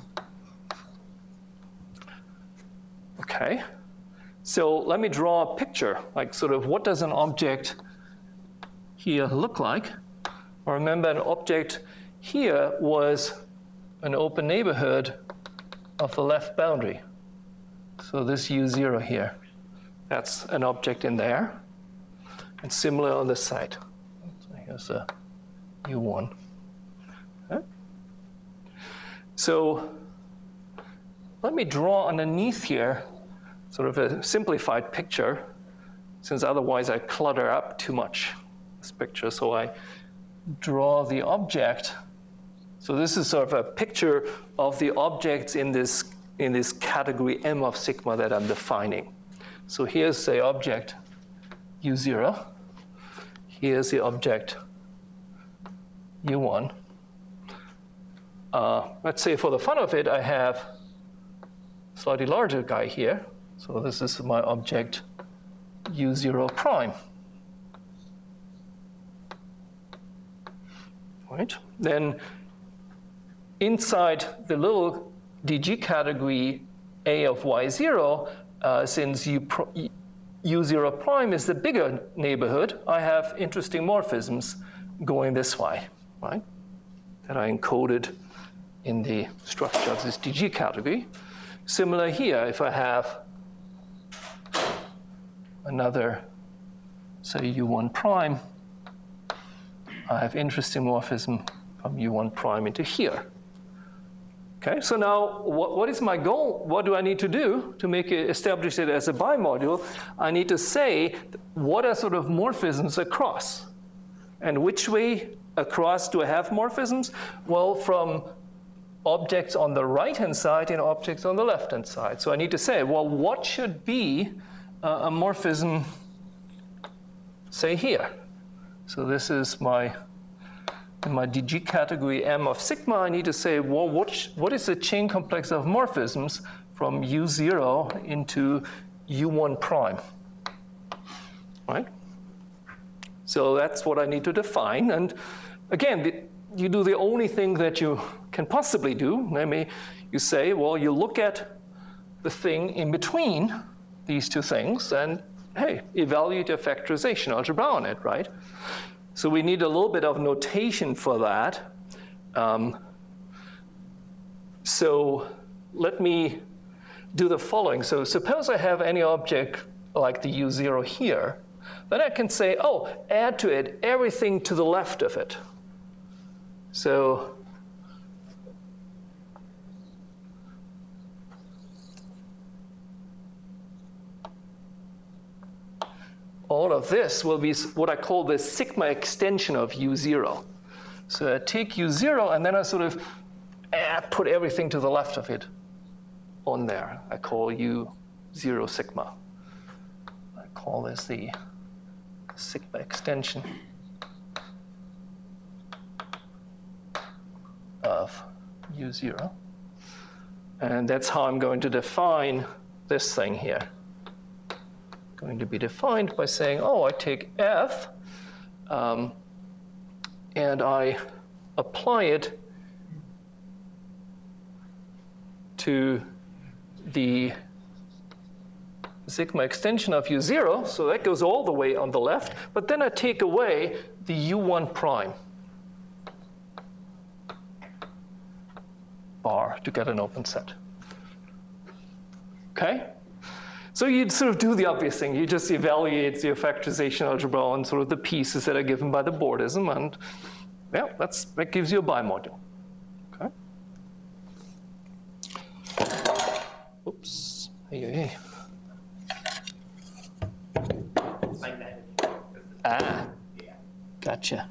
Okay. So let me draw a picture, like sort of what does an object here look like? Remember, an object here was an open neighborhood of the left boundary. So this U0 here, that's an object in there. And similar on this side. So here's a U1. Okay. So let me draw underneath here sort of a simplified picture since otherwise I clutter up too much this picture. So I draw the object. So this is sort of a picture of the objects in this category M of sigma that I'm defining. So here's the object U0. Here's the object U1. Let's say for the fun of it, I have a slightly larger guy here. So this is my object U0 prime. Right? Then inside the little DG category A of Y0, since U0 prime is the bigger neighborhood, I have interesting morphisms going this way, right? That I encoded in the structure of this DG category. Similar here, if I have another, say, U1 prime, I have interesting morphism from U1 prime into here. Okay, so now what is my goal? What do I need to do to establish it as a bimodule? I need to say what are sort of morphisms across. And which way across do I have morphisms? Well, from objects on the right-hand side and objects on the left-hand side. So I need to say, well, what should be a morphism, say, here? So this is in my DG category M of sigma, I need to say, well, what is the chain complex of morphisms from U0 into U1 prime, right? So that's what I need to define. And again, you do the only thing that you can possibly do. Namely, you say, well, you look at the thing in between these two things and, hey, evaluate your factorization algebra on it, right? So we need a little bit of notation for that. So let me do the following. So suppose I have any object like the U0 here. Then I can say, oh, add to it everything to the left of it. So all of this will be what I call the sigma extension of U0. So I take U0 and then I sort of put everything to the left of it on there. I call U0 sigma. I call this the sigma extension of U0. And that's how I'm going to define this thing here. Going to be defined by saying, oh, I take F and I apply it to the sigma extension of U0, so that goes all the way on the left, but then I take away the U1 prime bar to get an open set. Okay? So you sort of do the obvious thing. You just evaluate the factorization algebra on sort of the pieces that are given by the Bordism, and yeah, that gives you a bimodule. Okay. Oops. Hey. Ah. Gotcha.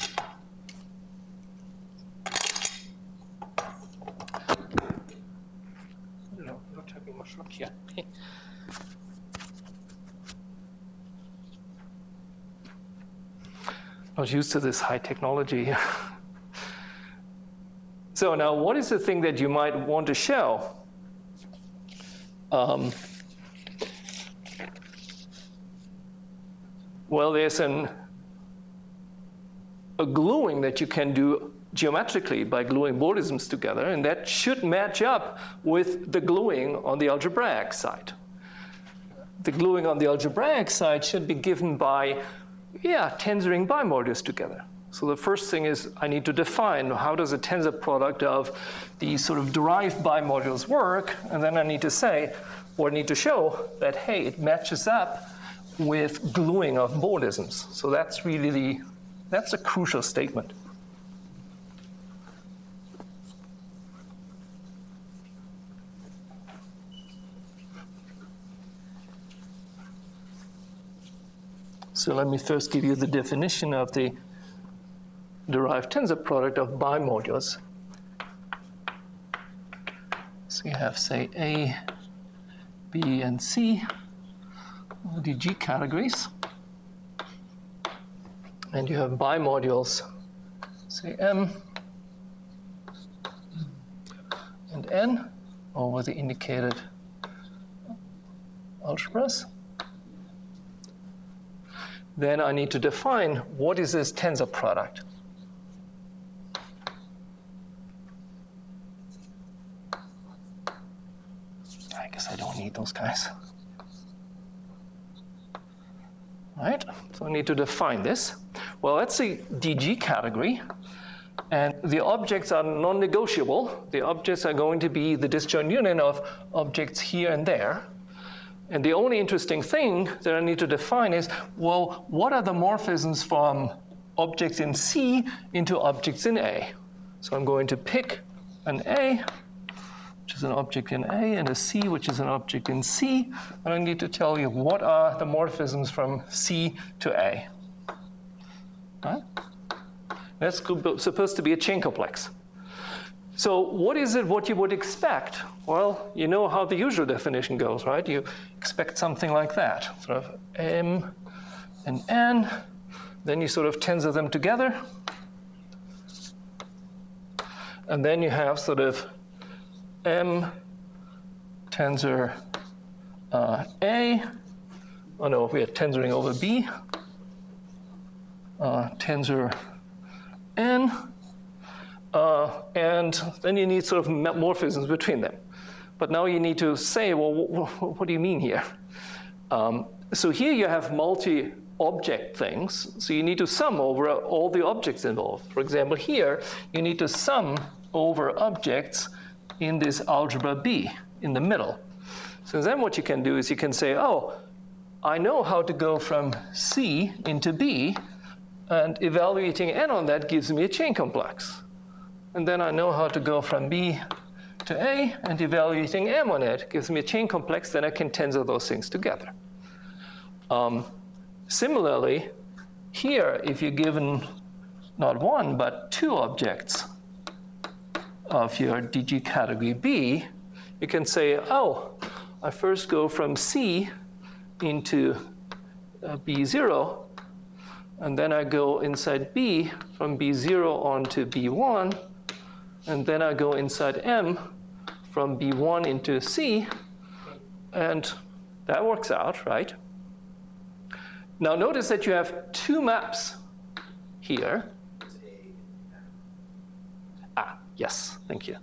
No, not taking much luck here. I was used to this high technology. So now, what is the thing that you might want to show? Well, there's a gluing that you can do geometrically by gluing Bordisms together, and that should match up with the gluing on the algebraic side. The gluing on the algebraic side should be given by tensoring bimodules together. So the first thing is I need to define how does a tensor product of these sort of derived bimodules work, and then I need to say, or I need to show that, hey, it matches up with gluing of Bordisms. So that's really that's a crucial statement. So let me first give you the definition of the derived tensor product of bimodules. So you have, say, A, B, and C, the G categories. And you have bimodules, say, M and N over the indicated algebras. Then I need to define what is this tensor product. I guess I don't need those guys. Right, so I need to define this. Well, that's the DG category. And the objects are non-negotiable. The objects are going to be the disjoint union of objects here and there. And the only interesting thing that I need to define is, well, what are the morphisms from objects in C into objects in A? So I'm going to pick an A, which is an object in A, and a C, which is an object in C. And I need to tell you what are the morphisms from C to A. Right? That's supposed to be a chain complex. So what is it what you would expect? Well, you know how the usual definition goes, right? You expect something like that, sort of M and N. Then you sort of tensor them together. And then you have sort of M tensor A. Oh no, we are tensoring over B. Tensor N. And then you need sort of morphisms between them. But now you need to say, well, what do you mean here? So here you have multi-object things. So you need to sum over all the objects involved. For example, here, you need to sum over objects in this algebra B in the middle. So then what you can do is you can say, oh, I know how to go from C into B, and evaluating N on that gives me a chain complex. And then I know how to go from B to A, and evaluating M on it gives me a chain complex, then I can tensor those things together. Similarly, here, if you're given not one, but two objects of your DG category B, you can say, oh, I first go from C into B0, and then I go inside B from B0 on to B1, and then I go inside M from B1 into C, and that works out, right? Now notice that you have two maps here. Yes, thank you.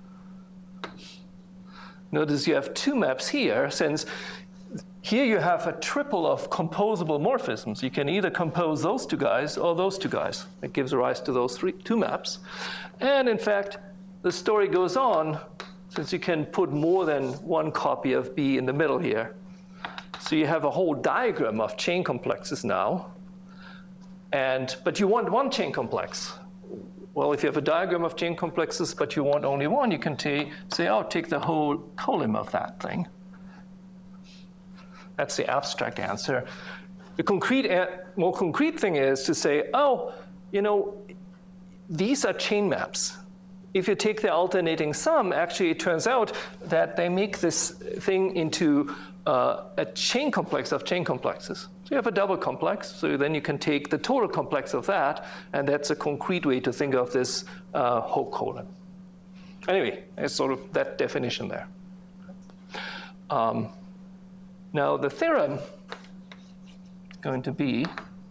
Notice you have two maps here, since here you have a triple of composable morphisms. You can either compose those two guys or those two guys. That gives rise to those two maps. And in fact, the story goes on, since you can put more than one copy of B in the middle here. So you have a whole diagram of chain complexes now. But you want one chain complex. Well, if you have a diagram of chain complexes, but you want only one, you can say, oh, take the whole column of that thing. That's the abstract answer. The more concrete thing is to say, oh, you know, these are chain maps. If you take the alternating sum, actually it turns out that they make this thing into a chain complex of chain complexes. So you have a double complex, so then you can take the total complex of that, and that's a concrete way to think of this whole column. Anyway, it's sort of that definition there. Now the theorem is going to be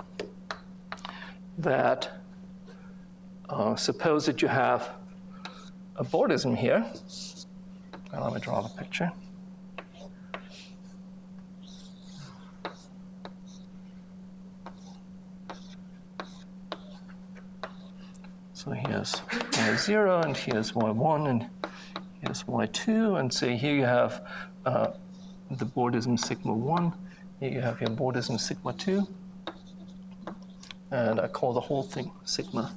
that suppose that you have a Bordism here. Well, let me draw the picture. So here's y0, and here's y1, and here's y2, and say here you have the Bordism sigma 1, here you have your Bordism sigma 2, and I call the whole thing sigma.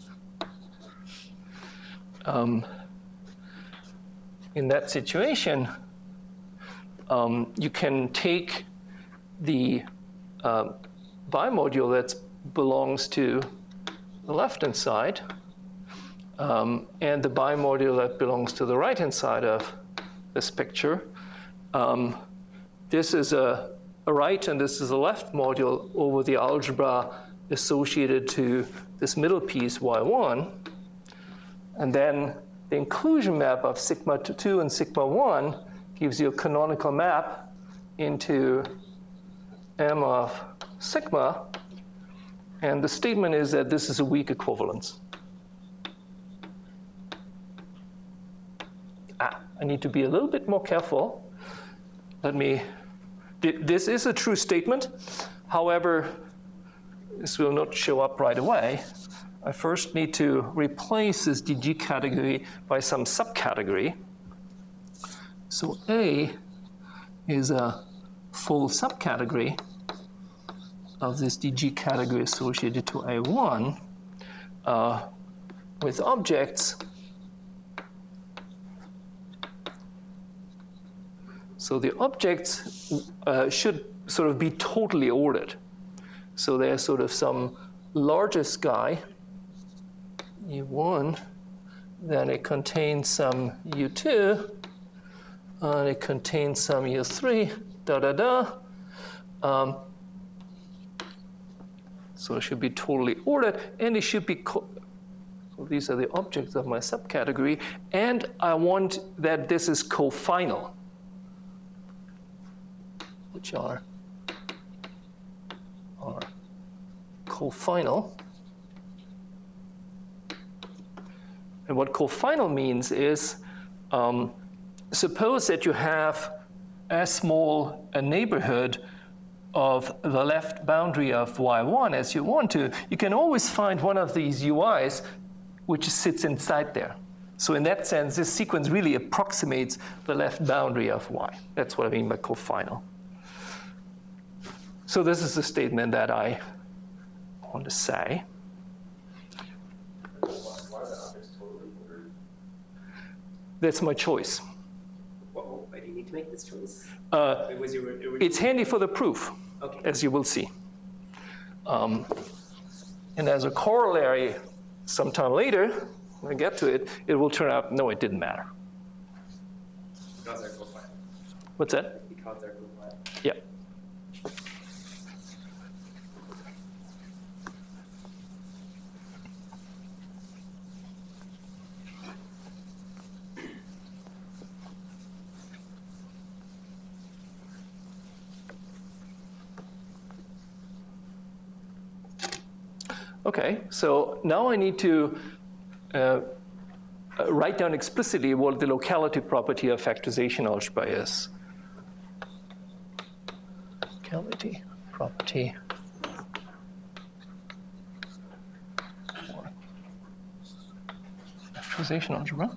In that situation, you can take the bimodule that belongs to the left-hand side, and the bimodule that belongs to the right-hand side of this picture. This is a right and this is a left module over the algebra associated to this middle piece, y1. And then the inclusion map of sigma 2 and sigma 1 gives you a canonical map into M of sigma. And the statement is that this is a weak equivalence. I need to be a little bit more careful. This is a true statement. However, this will not show up right away. I first need to replace this DG category by some subcategory. So A is a full subcategory of this DG category associated to A1 with objects. So the objects should sort of be totally ordered. So there's sort of some largest guy, U1, then it contains some U2, and it contains some U3, so it should be totally ordered, and it should be, so these are the objects of my subcategory, and I want that this is cofinal, which are cofinal. And what cofinal means is, suppose that you have as small a neighborhood of the left boundary of y1 as you want to, you can always find one of these ui's which sits inside there. So in that sense, this sequence really approximates the left boundary of y. That's what I mean by cofinal. So this is the statement that I want to say. Why are the objects totally ordered? That's my choice. Why do you need to make this choice? It's handy for the proof, Okay. as you will see. And as a corollary, sometime later, when I get to it, it will turn out, no, it didn't matter. Because they're cofinal. What's that? Because they're cofinal. Yeah. Okay, so now I need to write down explicitly what the locality property of factorization algebra is. Locality property for factorization algebra.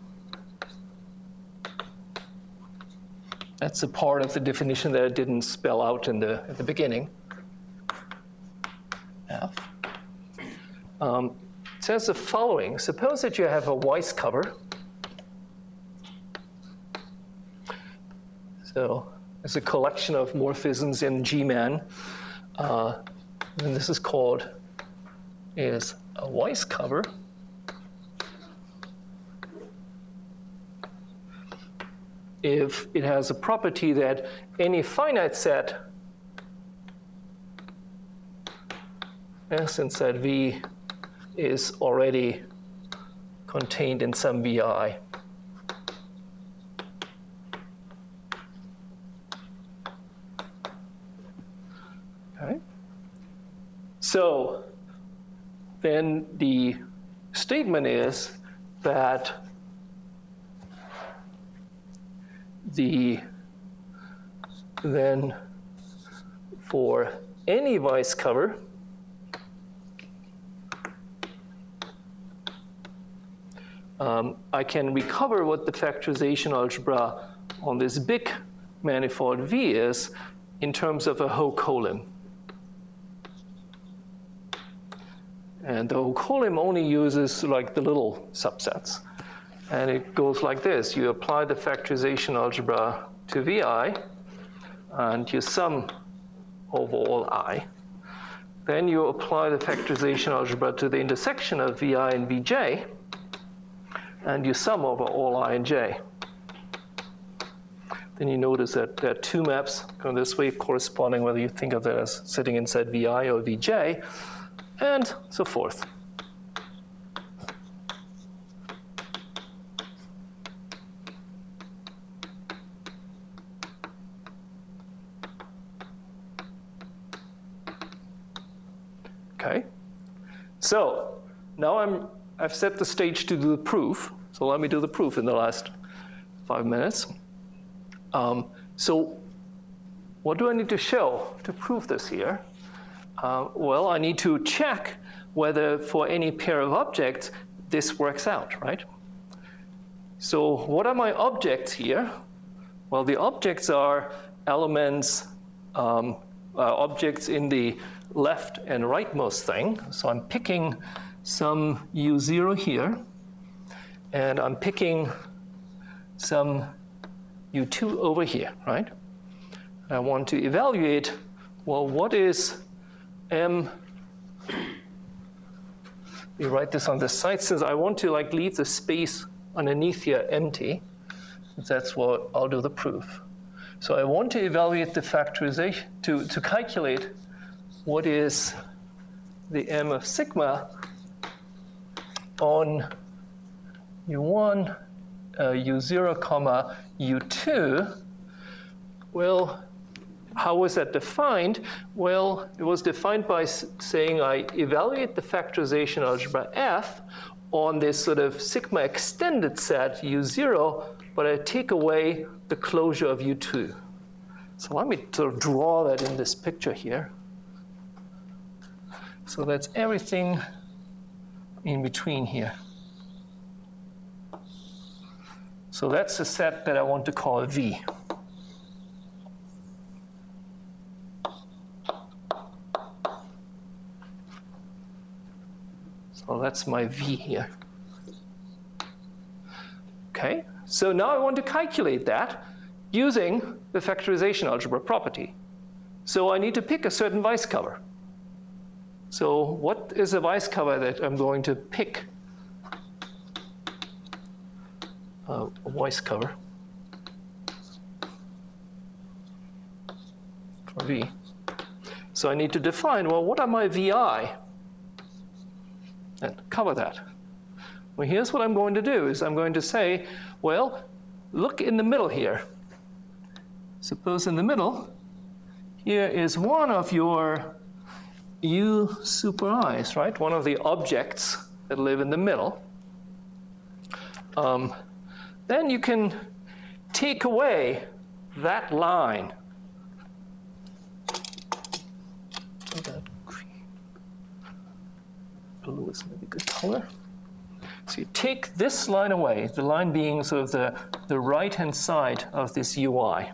That's a part of the definition that I didn't spell out at the beginning. F. It says the following. Suppose that you have a Weiss cover. So it's a collection of morphisms in G-man. And this is called a Weiss cover. If it has a property that any finite set S inside V is already contained in some VI. Okay. So then the statement is that then for any Weiss cover, I can recover what the factorization algebra on this big manifold V is in terms of a Ho-Kolim. And the Ho-Kolim only uses like the little subsets. And it goes like this. You apply the factorization algebra to VI, and you sum over all I. then you apply the factorization algebra to the intersection of Vi and Vj, and you sum over all I and j. Then you notice that there are two maps going this way, corresponding whether you think of it as sitting inside Vi or Vj, and so forth. Okay, so now I've set the stage to do the proof. So let me do the proof in the last 5 minutes. So what do I need to show to prove this here? Well, I need to check whether for any pair of objects this works out, right? So what are my objects here? Well, the objects are elements, objects in the left and rightmost thing. So I'm picking some U0 here, and I'm picking some U2 over here, right? I want to evaluate, well, what is M? We write this on this side, since I want to leave the space underneath here empty. That's what I'll do the proof. So I want to evaluate the factorization, to calculate what is the M of sigma on U1, U0, comma, U2. Well, how was that defined? Well, it was defined by saying I evaluate the factorization algebra F on this sort of sigma extended set U0, but I take away the closure of U2. So let me sort of draw that in this picture here. So that's everything in between here. So that's the set that I want to call V. So that's my V here. Okay, so now I want to calculate that using the factorization algebra property. So I need to pick a certain Weiss cover. So what is a Weiss cover that I'm going to pick? A Weiss cover for V. So I need to define, well, what are my VI? And cover that. Well, here's what I'm going to do, is I'm going to say, well, look in the middle here. Suppose in the middle, here is one of your U super i's, right? One of the objects that live in the middle. Then you can take away that line. So that green, blue is maybe a good color. So you take this line away, the line being sort of the right-hand side of this UI.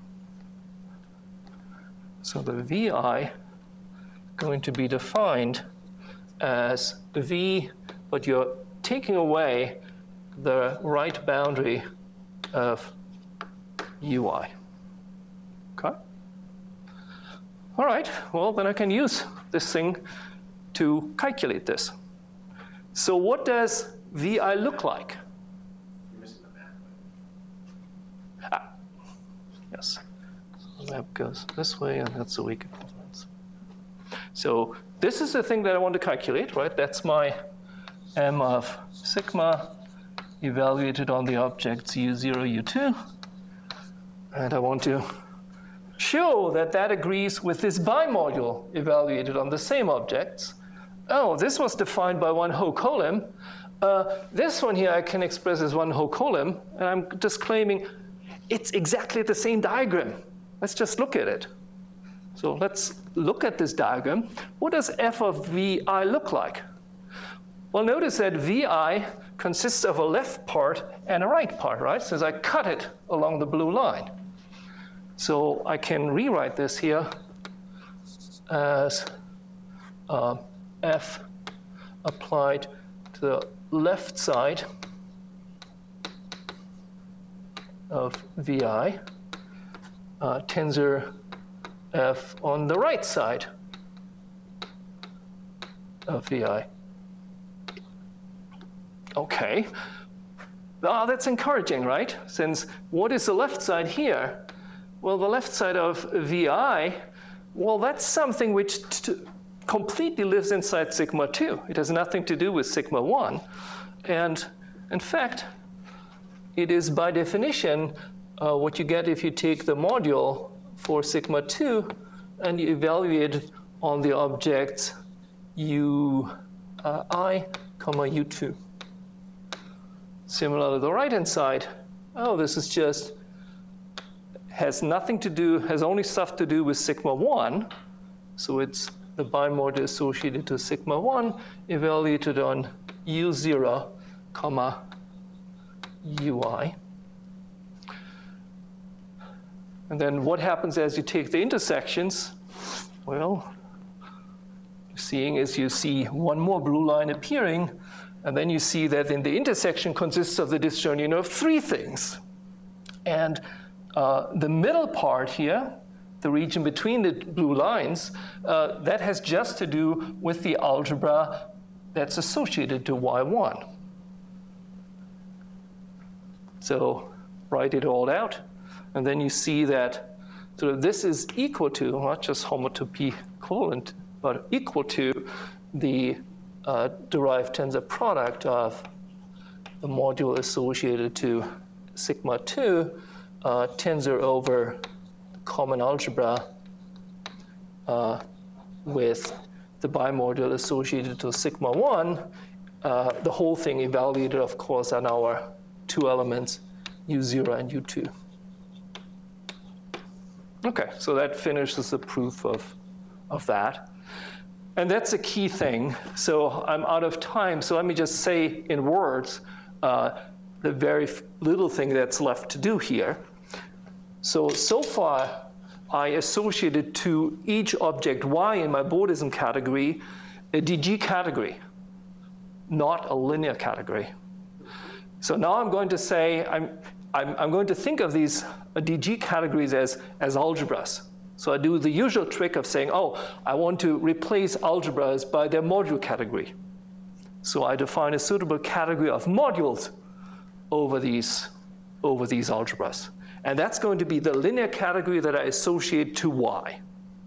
So the VI going to be defined as V, but you're taking away the right boundary of UI. Okay? All right, well, then I can use this thing to calculate this. So what does VI look like? You're missing the map. Yes. So the map goes this way, and that's the weak equivalence. So this is the thing that I want to calculate, right? That's my M of sigma evaluated on the objects U0, U2. And I want to show that that agrees with this bimodule evaluated on the same objects. Oh, this was defined by one Ho-Kolim. This one here I can express as one Ho-Kolim, and I'm just claiming it's exactly the same diagram. Let's just look at it. So let's look at this diagram. What does F of VI look like? Well, notice that VI consists of a left part and a right part, right? Since I cut it along the blue line. So I can rewrite this here as F applied to the left side of VI, tensor F on the right side of VI. Okay. That's encouraging, right? Since what is the left side here? Well, the left side of VI, well, that's something which completely lives inside sigma 2. It has nothing to do with sigma 1. And in fact, it is by definition what you get if you take the module for sigma 2 and you evaluate it on the objects ui, comma u2. Similarly, the right-hand side, this is just, has nothing to do, has only stuff to do with sigma 1. So it's the bimodule associated to sigma 1 evaluated on u0, comma ui. And then what happens as you take the intersections? Well, seeing is you see one more blue line appearing, and then you see that in the intersection consists of the disjoint of 3 things. And the middle part here, the region between the blue lines, that has just to do with the algebra that's associated to y1. So write it all out, and then you see that sort of this is equal to, not just homotopy equivalent, but equal to the derived tensor product of the module associated to sigma 2 tensor over the common algebra with the bimodule associated to sigma 1, the whole thing evaluated, of course, on our 2 elements, u0 and u2. Okay, so that finishes the proof of that. And that's a key thing. So I'm out of time, so let me just say in words the very little thing that's left to do here. So far, I associated to each object y in my Bordism category a DG category, not a linear category. So now I'm going to say, I'm going to think of these DG categories as algebras. So I do the usual trick of saying, I want to replace algebras by their module category. So I define a suitable category of modules over these algebras. And that's going to be the linear category that I associate to y.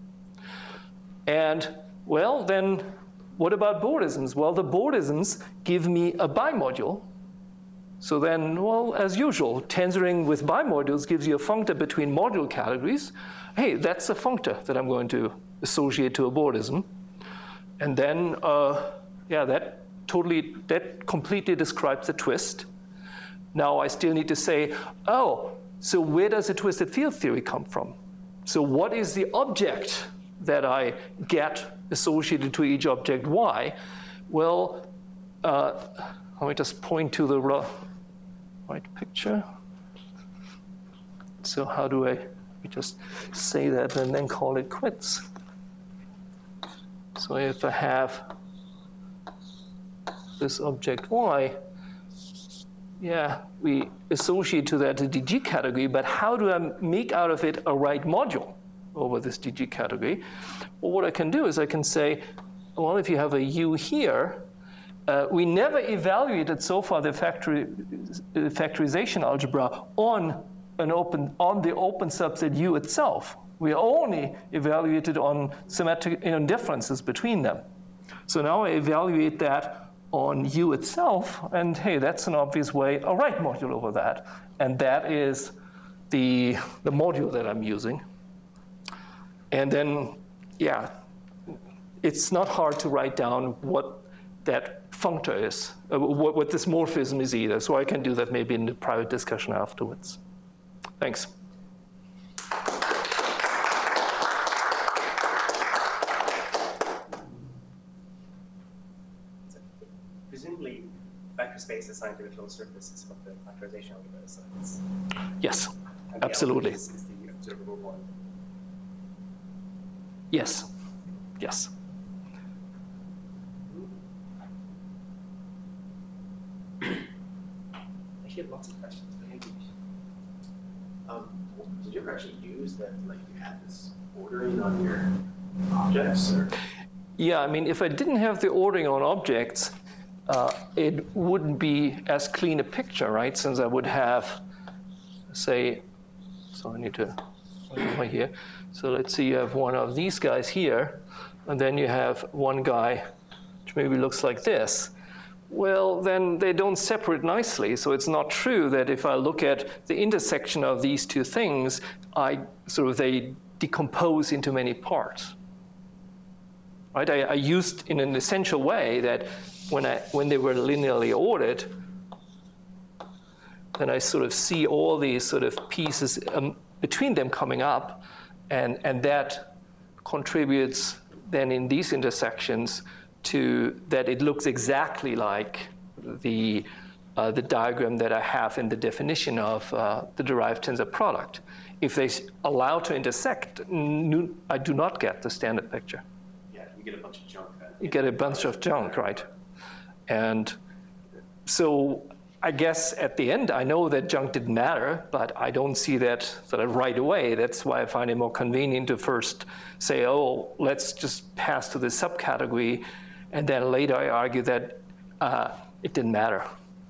And, well, then what about Bordisms? Well, the Bordisms give me a bimodule. So then, well, as usual, tensoring with bimodules gives you a functor between module categories. Hey, that's a functor that I'm going to associate to a Bordism. And then, that completely describes the twist. Now I still need to say, so where does the twisted field theory come from? So what is the object that I get associated to each object y? Well, let me just point to the right picture. So how do I just say that and then call it quits? So if I have this object y, we associate to that the DG category, but how do I make out of it a right module over this DG category? Well, what I can do is I can say, well, if you have a U here, we never evaluated so far the factorization algebra on the open subset U itself. We only evaluated on symmetric differences between them. So now I evaluate that on U itself, and hey, that's an obvious way, a right module over that. And that is the module that I'm using. And then, it's not hard to write down what that functor is, what this morphism is either. So I can do that maybe in the private discussion afterwards. Thanks. Presumably, vector space assigned to a closed surface is what the factorization algebra assigns. Yes, And the absolutely. element is the observable one. Yes, yes. I have lots of questions, but maybe Did you ever actually use that, like you had this ordering on your objects? Or? Yeah, I mean, if I didn't have the ordering on objects, it wouldn't be as clean a picture, right? Since I would have, say, so I need to over here. So let's see, you have one of these guys here, and then you have one guy which maybe looks like this. Well, then they don't separate nicely. So it's not true that if I look at the intersection of these two things, they decompose into many parts. Right? I used in an essential way that when they were linearly ordered, then I sort of see all these sort of pieces between them coming up, and that contributes then in these intersections to that it looks exactly like the diagram that I have in the definition of the derived tensor product. If they allow to intersect, I do not get the standard picture. Yeah, you get a bunch of junk. You get a bunch of junk, right? And so I guess at the end, I know that junk didn't matter, but I don't see that sort of right away. That's why I find it more convenient to first say, oh, let's just pass to this subcategory, and then later I argue that it didn't matter.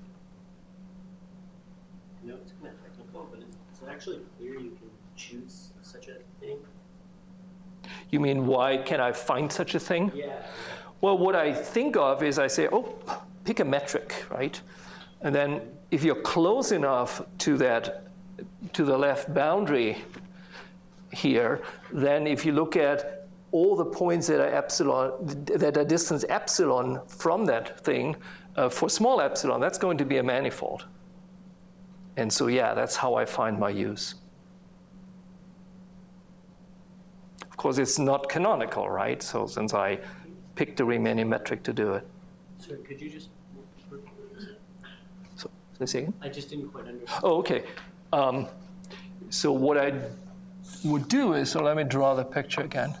I know it's kind of technical, but is it actually clear you can choose such a thing? You mean, why can I find such a thing? Yeah. Well, what I think of is I say, oh, pick a metric, right? And then if you're close enough to the left boundary here, then if you look at all the points that are distance epsilon from that thing, for small epsilon, that's going to be a manifold. And so, yeah, that's how I find my use. Of course, it's not canonical, right? So since I picked the Riemannian metric to do it. So could you just... So, say this again? I just didn't quite understand. Oh, okay. So what I would do is, so let me draw the picture again.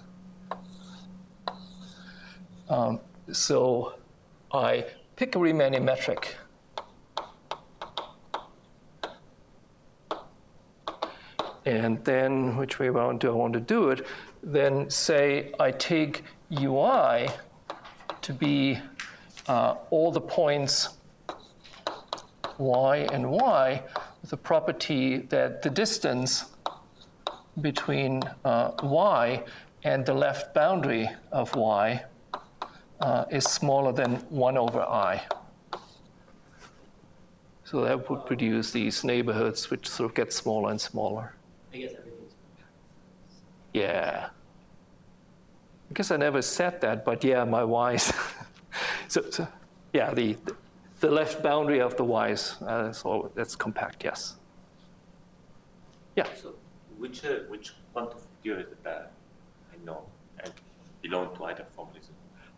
So I pick a Riemannian metric. And then, which way do I want to do it? Then say I take UI to be all the points y and y with the property that the distance between y and the left boundary of y is smaller than 1 over I. So that would produce these neighborhoods which sort of get smaller and smaller. I guess everything's... Yeah. I guess I never said that, but yeah, my y's. so yeah, the left boundary of the y's, that's compact, yes. Yeah. So which quantum figure is that I know and belong to either formalism?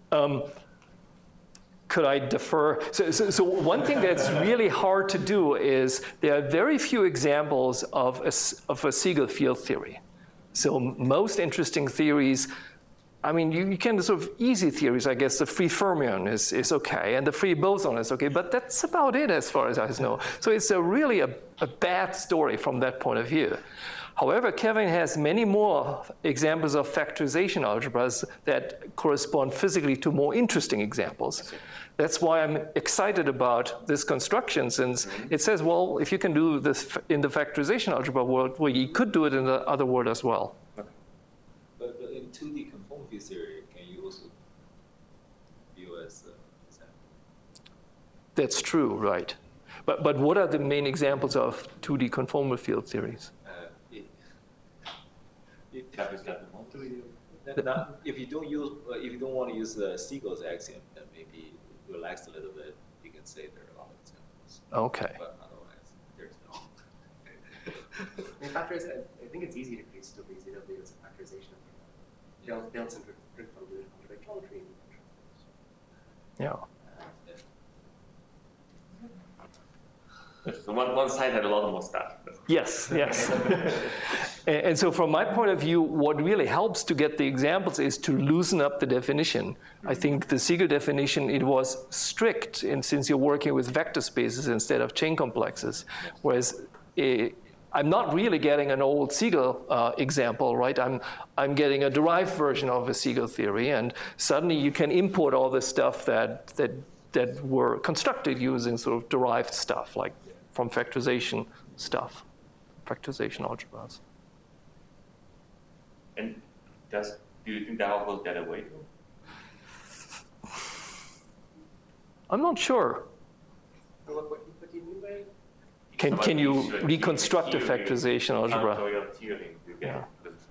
Could I defer? So one thing that's really hard to do is there are very few examples of a Siegel field theory. So most interesting theories, I mean, you can sort of easy theories, I guess the free fermion is okay, and the free boson is okay, but that's about it as far as I know. So it's really a bad story from that point of view. However, Kevin has many more examples of factorization algebras that correspond physically to more interesting examples. That's why I'm excited about this construction, since it says, well, if you can do this in the factorization algebra world, well, you could do it in the other world as well. But in 2D conformity theory, can you also view as an example? That's true, right. But what are the main examples of 2D conformal field theories? If you don't want to use the Siegel's axiom, then maybe relax a little bit. You can say there are a lot of examples. Okay. But otherwise, there's no. I mean, I think it's easy to create still easy to do as a factorization. Delts and Rick from doing geometry. Yeah. So one side had a lot more stuff. Yes, yes. And so from my point of view, what really helps to get the examples is to loosen up the definition. I think the Siegel definition, it was strict, and since you're working with vector spaces instead of chain complexes, whereas I'm not really getting an old Siegel example, right? I'm getting a derived version of a Siegel theory, and suddenly you can import all this stuff that were constructed using sort of derived stuff, like from factorization stuff, factorization algebras. And do you think that will go that way? I'm not sure. What do you mean by? Can you reconstruct a factorization algebra? Yeah.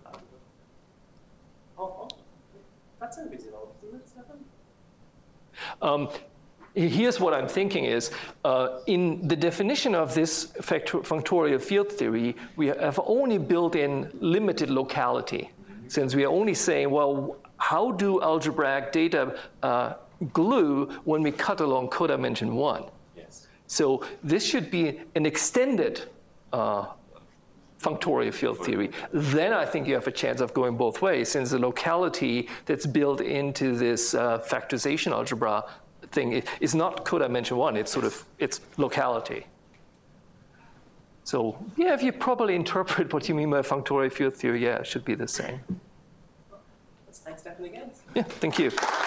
Oh, that's a reasonable, isn't it, Stefan? Here's what I'm thinking is, in the definition of this functorial field theory, we have only built in limited locality, since we are only saying, well, how do algebraic data glue when we cut along codimension 1? Yes. So this should be an extended functorial field theory. Then I think you have a chance of going both ways, since the locality that's built into this factorization algebra thing is not codimension 1, it's sort of, it's locality. So yeah, if you properly interpret what you mean by functorial field theory, yeah, it should be the same. Let's thank Stefan again. Yeah, thank you.